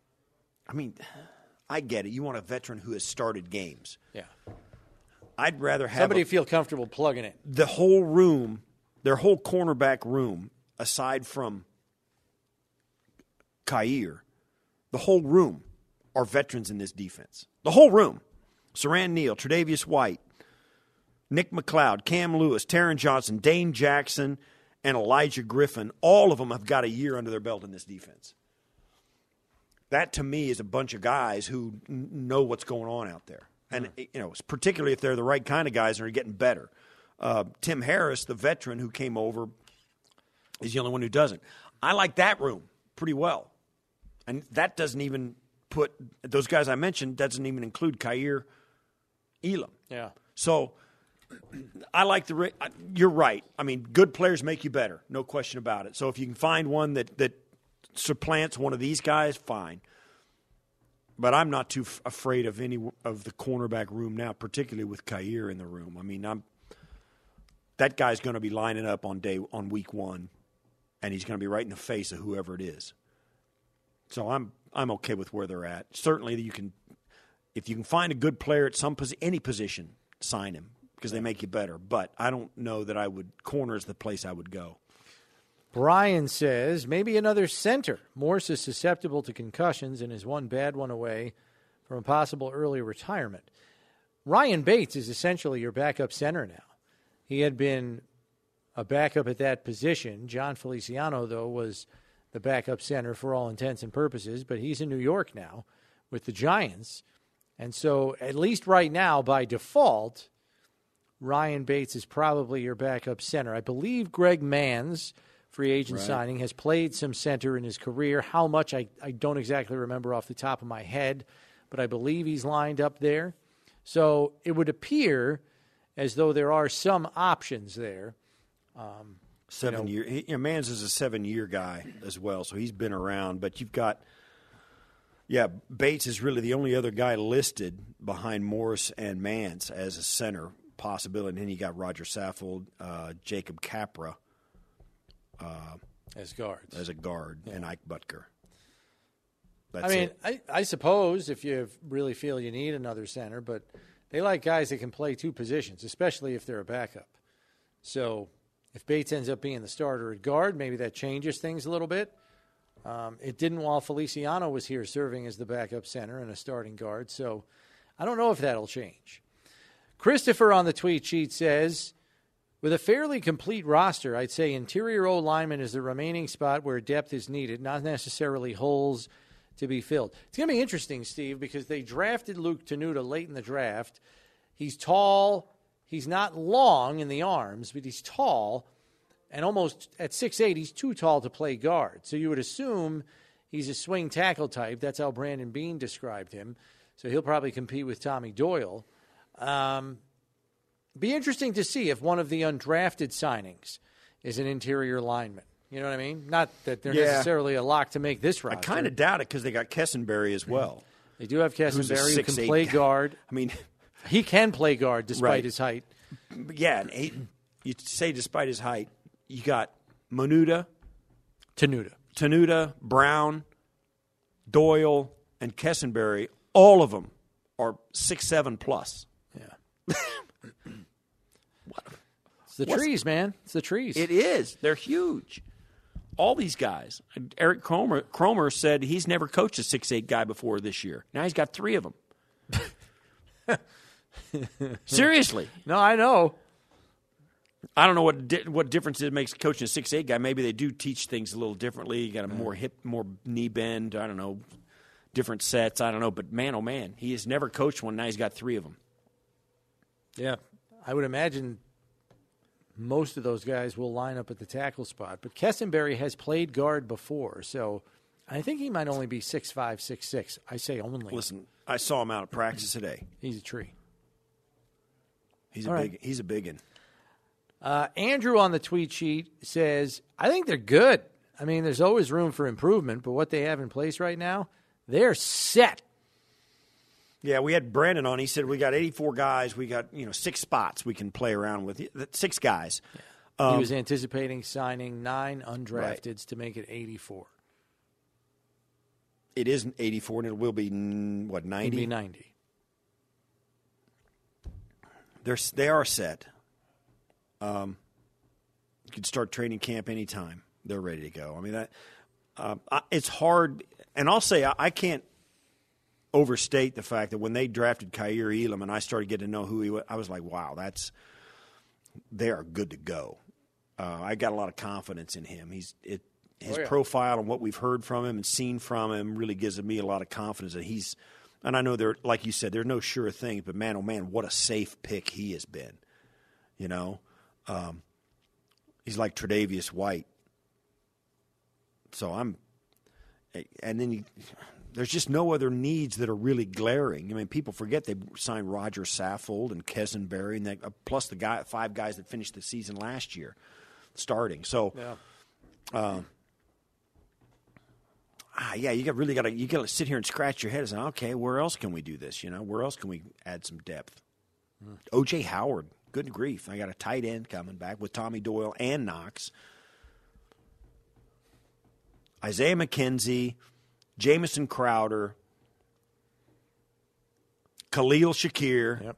I mean, I get it. You want a veteran who has started games. Yeah. I'd rather have somebody a, feel comfortable plugging it. The whole room, their whole cornerback room, aside from Kaiir, the whole room are veterans in this defense. The whole room. Saran Neal, Tre'Davious White, Nick McLeod, Cam Lewis, Taron Johnson, Dane Jackson, and Elijah Griffin. All of them have got a year under their belt in this defense. That, to me, is a bunch of guys who n- know what's going on out there. And, you know, particularly if they're the right kind of guys and are getting better. Uh, Tim Harris, the veteran who came over, is the only one who doesn't. I like that room pretty well. And that doesn't even put – those guys I mentioned doesn't even include Kaiir Elam. Yeah. So I like the – you're right. I mean, good players make you better, no question about it. So if you can find one that, that supplants one of these guys, fine. But I'm not too f- afraid of any of the cornerback room now, particularly with Kaiir in the room. I mean, I'm that guy's going to be lining up on day on week one, and he's going to be right in the face of whoever it is. So I'm I'm okay with where they're at. Certainly, you can if you can find a good player at some posi- any position, sign him because they make you better. But I don't know that I would corner is the place I would go. Brian says, maybe another center. Morse is susceptible to concussions and is one bad one away from a possible early retirement. Ryan Bates is essentially your backup center now. He had been a backup at that position. John Feliciano, though, was the backup center for all intents and purposes, but he's in New York now with the Giants. And so, at least right now, by default, Ryan Bates is probably your backup center. I believe Greg Manns, free agent right. signing, has played some center in his career. How much, I, I don't exactly remember off the top of my head, but I believe he's lined up there. So it would appear as though there are some options there. Um, seven you know, year, you know, Mans is a seven-year guy as well, so he's been around. But you've got, yeah, Bates is really the only other guy listed behind Morris and Mans as a center possibility. And then you got Roger Saffold, uh, Jacob Capra. Uh, as guards. As a guard, yeah. And Ike Butker. That's I mean, it. I, I suppose if you really feel you need another center, but they like guys that can play two positions, especially if they're a backup. So if Bates ends up being the starter at guard, maybe that changes things a little bit. Um, it didn't while Feliciano was here serving as the backup center and a starting guard, so I don't know if that'll change. Christopher on the tweet sheet says, with a fairly complete roster, I'd say interior O-lineman is the remaining spot where depth is needed, not necessarily holes to be filled. It's going to be interesting, Steve, because they drafted Luke Tenuta late in the draft. He's tall. He's not long in the arms, but he's tall. And almost at six eight, he's too tall to play guard. So you would assume he's a swing tackle type. That's how Brandon Beane described him. So he'll probably compete with Tommy Doyle. Um Be interesting to see if one of the undrafted signings is an interior lineman. You know what I mean? Not that they're yeah. necessarily a lock to make this roster. I kind of doubt it because they got Kessenberry as well. They do have Kessenberry who can play guy. guard. I mean, he can play guard despite right. his height. Yeah, and eight, you say despite his height, you got Menuda, Tenuta, Tenuta, Brown, Doyle, and Kessenberry. All of them are six seven plus. Yeah. It's the What's, trees, man. It's the trees. It is. They're huge. All these guys. Eric Cromer, Cromer said he's never coached a six eight guy before this year. Now he's got three of them. Seriously. No, I know. I don't know what di- what difference it makes coaching a six eight guy. Maybe they do teach things a little differently. You got a more hip, more knee bend. I don't know. Different sets. I don't know. But man, oh man, he has never coached one. Now he's got three of them. Yeah. I would imagine most of those guys will line up at the tackle spot. But Kessenberry has played guard before, so I think he might only be six five, six six. I say only. Listen, I saw him out at practice today. He's a tree. He's a All big. right. He's a big one. Uh, Andrew on the tweet sheet says, I think they're good. I mean, there's always room for improvement, but what they have in place right now, they're set. Yeah, we had Brandon on. He said we got eighty-four guys. We got you know six spots we can play around with. Six guys. Yeah. Um, he was anticipating signing nine undrafteds right. to make it eighty-four. It is eighty-four, and it will be, what, ninety? It'll be ninety. They're, they are set. Um, you can start training camp anytime. They're ready to go. I mean, that uh, I, it's hard. And I'll say I, I can't overstate the fact that when they drafted Kaiir Elam and I started getting to know who he was, I was like, wow, that's they are good to go. Uh, I got a lot of confidence in him. He's it, his oh, yeah. profile and what we've heard from him and seen from him really gives me a lot of confidence that he's. And I know there, like you said, there's no sure thing, but man, oh man, what a safe pick he has been. You know, um, he's like Tre'Davious White. So I'm, and then you, there's just no other needs that are really glaring. I mean, people forget they signed Roger Saffold and Kevin Berry, and they, uh, plus the guy, five guys that finished the season last year, starting. So, yeah, uh, ah, yeah, you got really got to you got to sit here and scratch your head and say, okay, where else can we do this? You know, where else can we add some depth? Mm. O J Howard, good grief! I got a tight end coming back with Tommy Doyle and Knox. Isaiah McKenzie, Jamison Crowder, Khalil Shakir, yep.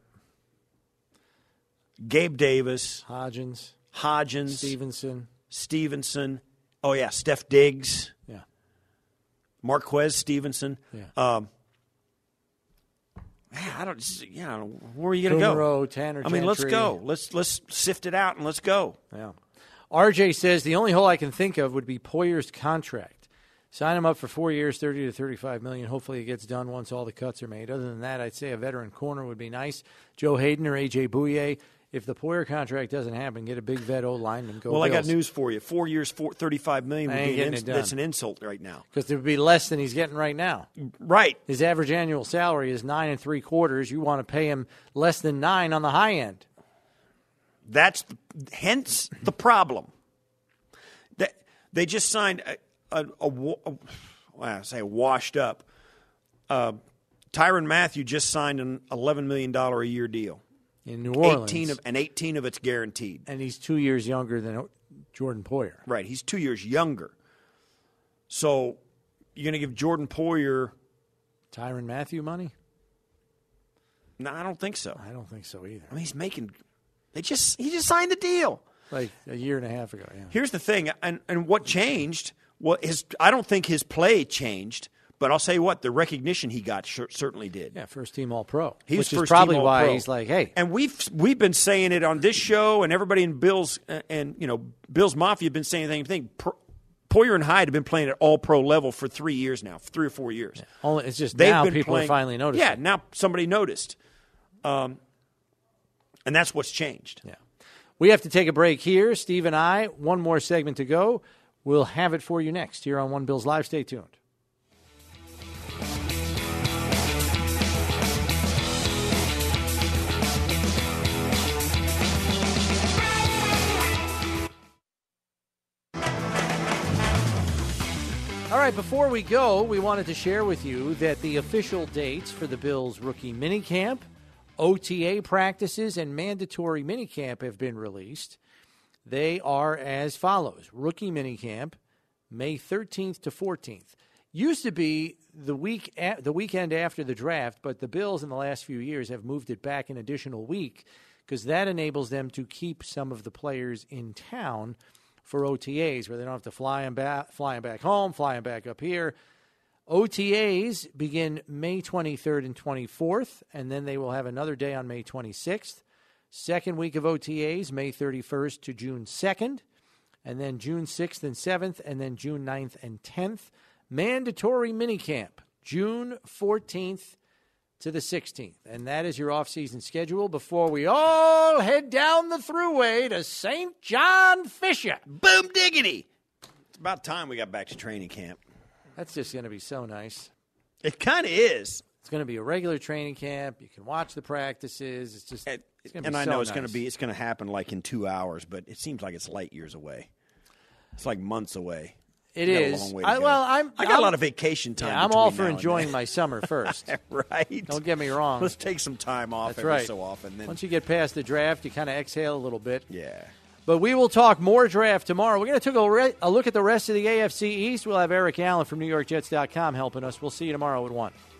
Gabe Davis, Hodgins, Hodgins, Stevenson, Stevenson. Oh yeah, Steph Diggs, yeah, Marquez Stevenson. Yeah. Um, man, I don't. You know, where are you going to go? Tanner I mean, Gentry. let's go. Let's let's sift it out and let's go. Yeah. R J says the only hole I can think of would be Poyer's contract. Sign him up for four years, thirty to thirty-five million. Hopefully, it gets done once all the cuts are made. Other than that, I'd say a veteran corner would be nice. Joe Hayden or A J Bouye. If the Poyer contract doesn't happen, get a big vet O lineman. Go. Well, Bills. I got news for you. Four years, four, thirty-five million would be an ins- it done. that's an insult right now. Because it would be less than he's getting right now. Right. His average annual salary is nine and three quarters. You want to pay him less than nine on the high end. That's the, hence the problem. That they just signed a. a, a, a Well, I say washed up. Uh, Tyrann Mathieu just signed an eleven million dollars a year deal. In New Orleans. eighteen of, and eighteen of it's guaranteed. And he's two years younger than Jordan Poyer. Right. He's two years younger. So you're going to give Jordan Poyer Tyrann Mathieu money? No, I don't think so. I don't think so either. I mean, he's making – they just he just signed the deal. Like a year and a half ago, yeah. Here's the thing, and, and what changed – well, his I don't think his play changed, but I'll say what the recognition he got sure, certainly did. Yeah, first team All Pro. He was which first is probably team why All-Pro. He's like, hey, and we've we've been saying it on this show, and everybody in Bills and you know Bills Mafia have been saying the same thing. Pro, Poyer and Hyde have been playing at All Pro level for three years now, three or four years. Yeah. Only it's just They've now been people playing, are finally noticing. Yeah, now somebody noticed, um, and that's what's changed. Yeah, we have to take a break here. Steve and I, one more segment to go. We'll have it for you next here on One Bills Live. Stay tuned. All right, before we go, we wanted to share with you that the official dates for the Bills rookie minicamp, O T A practices, and mandatory minicamp have been released. They are as follows. Rookie minicamp, May thirteenth to fourteenth. Used to be the week a- the weekend after the draft, but the Bills in the last few years have moved it back an additional week because that enables them to keep some of the players in town for O T As where they don't have to fly them back, fly them back home, fly them back up here. O T As begin May twenty-third and twenty-fourth, and then they will have another day on May twenty-sixth. Second week of O T As, May thirty-first to June second, and then June sixth and seventh, and then June ninth and tenth. Mandatory minicamp, June fourteenth to the sixteenth. And that is your off-season schedule before we all head down the thruway to Saint John Fisher. Boom diggity! It's about time we got back to training camp. That's just going to be so nice. It kind of is. It's going to be a regular training camp. You can watch the practices. It's just, and, it's going to and be I so know it's nice. going to be. It's going to happen like in two hours, but it seems like it's light years away. It's like months away. It We got a is. long way to I, go. well, I'm. I got I'm, a lot of vacation time. Yeah, I'm all between for now and enjoying then. my summer first. Right. Don't get me wrong. Let's take some time off That's every right. so often. Then. Once you get past the draft, you kind of exhale a little bit. Yeah. But we will talk more draft tomorrow. We're going to take a, re- a look at the rest of the A F C East. We'll have Eric Allen from New York Jets dot com helping us. We'll see you tomorrow at one.